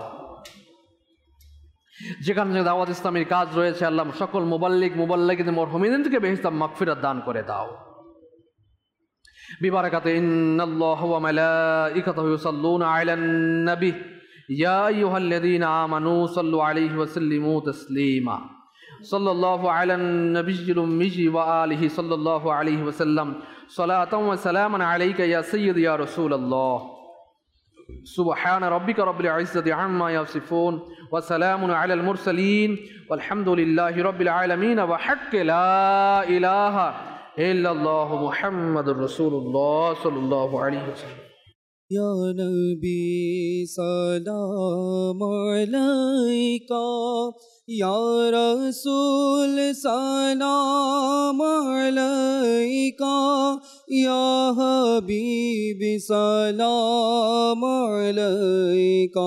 Speaker 3: যেখানে যে দাওয়াত ইসলামীর কাজ রয়েছে আল্লাহ, সকল মুবাল্লিগ মুবাল্লিগিন মরহুমিনকে বেহেশত মাগফিরাত দান করে দাও বিবারাকাতে। ইন্নাল্লাহা ওয়া মালাইকাতাহু ইউসাল্লুনা আলান নবী या अय्युहल्लज़ीना आमनू सल्लु अलैहि वसल्लिमू तस्लीमा सल्लल्लाहु अला नबिय्यिल उम्मी व आलिहि सल्लल्लाहु अलैहि वसल्लम सलातन व सलामन अलैका या सय्यदी या रसूलल्लाह सुब्हान रब्बिका रब्बिल इज़्ज़ति अम्मा यसिफून व सलामुन अलल मुरसलीन वल्हम्दुलिल्लाहि रब्बिल आलमीन व हक़्क़ ला इलाहा इल्लल्लाह मुहम्मदुर रसूलुल्लाह सल्लल्लाहु अलैहि वसल्लम।
Speaker 1: या नबी सलाम अलैका या रसूल सलाम अलैका या हबीबी सलाम अलैका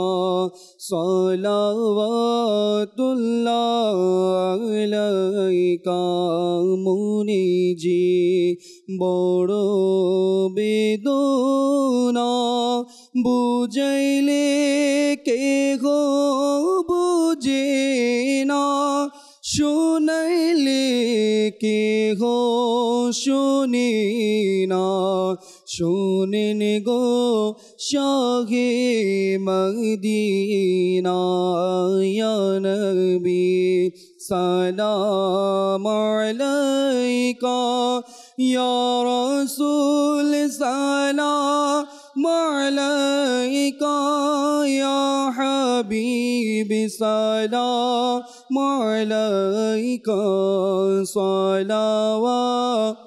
Speaker 1: सलावतुल्लाह अलैका। मुनि जी बड़ो बेदोना बुझैले के हो बुझे ना शुनैले के हो शुने ना शुनेन गो शाहे मदीना। या नबी सलाम अलैका या रसूल सलाम अलैका या हबीबी सलाम अलैका सलावत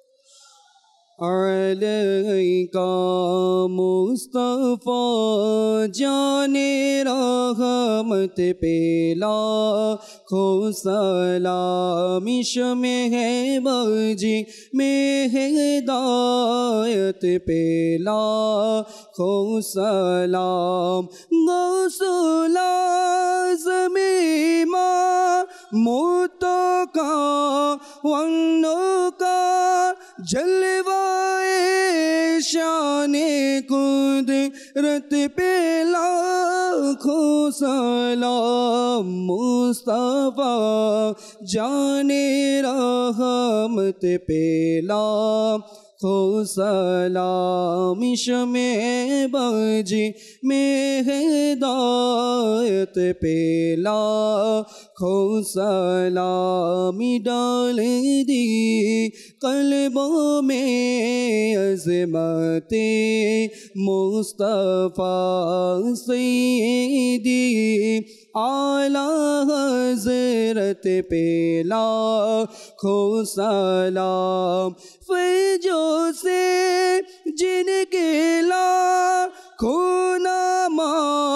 Speaker 1: अलैका। मुस्तफ़ा जाने रहमत पेला खो सलामिश में है बजी में हिदायत पेला खो सलाम। गौसुला ज़मीमा मुतका वन्नो का जलवाए शाने कुदरत पे लाखों सलाम। मुस्तफ़ा जाने रहमत पे लाखों सलाम। इश्मे बजी में हिदायत पे लाखों सलाम। डाल दी कल्बों में अज़मते मुस्तफ़ा सैयदी आला हज़रत पे लाखों सलाम। फैज़ों से जिनके लाखों नामा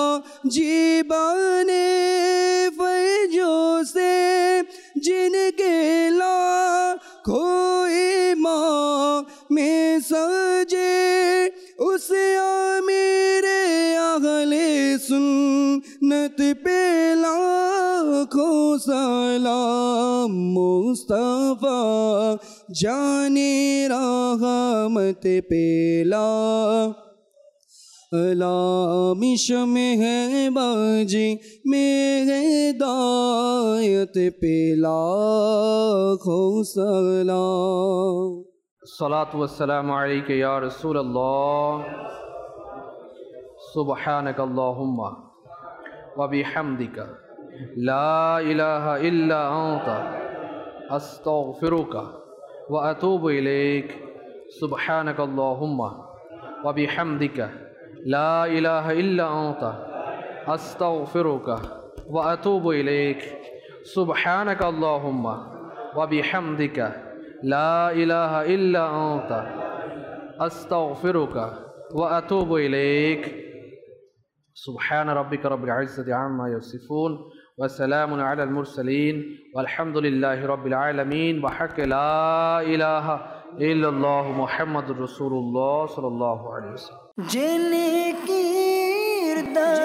Speaker 1: जीबाने फैज़ों से जिनके लाखों ईमान में सजे उस आमिरे अहले सुन्नत पे लाखों सलाम। मुस्तफ़ा जाने रहमत पे लामिश में है बाजी में हिदायत पे लाखों सलाम।
Speaker 3: सलातु वस्सलामु अलैका या रसूलल्लाह सुब्हानका अल्लाहुम्मा व बिहम्दिका ला इलाहा इल्ला अंता अस्तगफिरुका व अतूबु इलैक। सुब्हानका अल्लाहुम्मा व बिहम्दिका ला इलाहा इल्ला अंता अस्तगफिरुका व अतूबु इलैक। सुब्हानका अल्लाहुम्मा व बिहम्दिका ला इलाहा इल्ला अंता अस्तगफिरुका व अतूबु इलैक। सुब्हान रब्बिका रब्बिल इज़्ज़ति अम्मा यसिफून व सलामुन अलल मुरसलीन वल्हम्दुलिल्लाहि रब्बिल आलमीन व हक़्क़ ला इलाहा इल्लल्लाह मुहम्मदुर रसूलुल्लाह सल्लल्लाहु अलैहि वसल्लम।
Speaker 1: जिनकी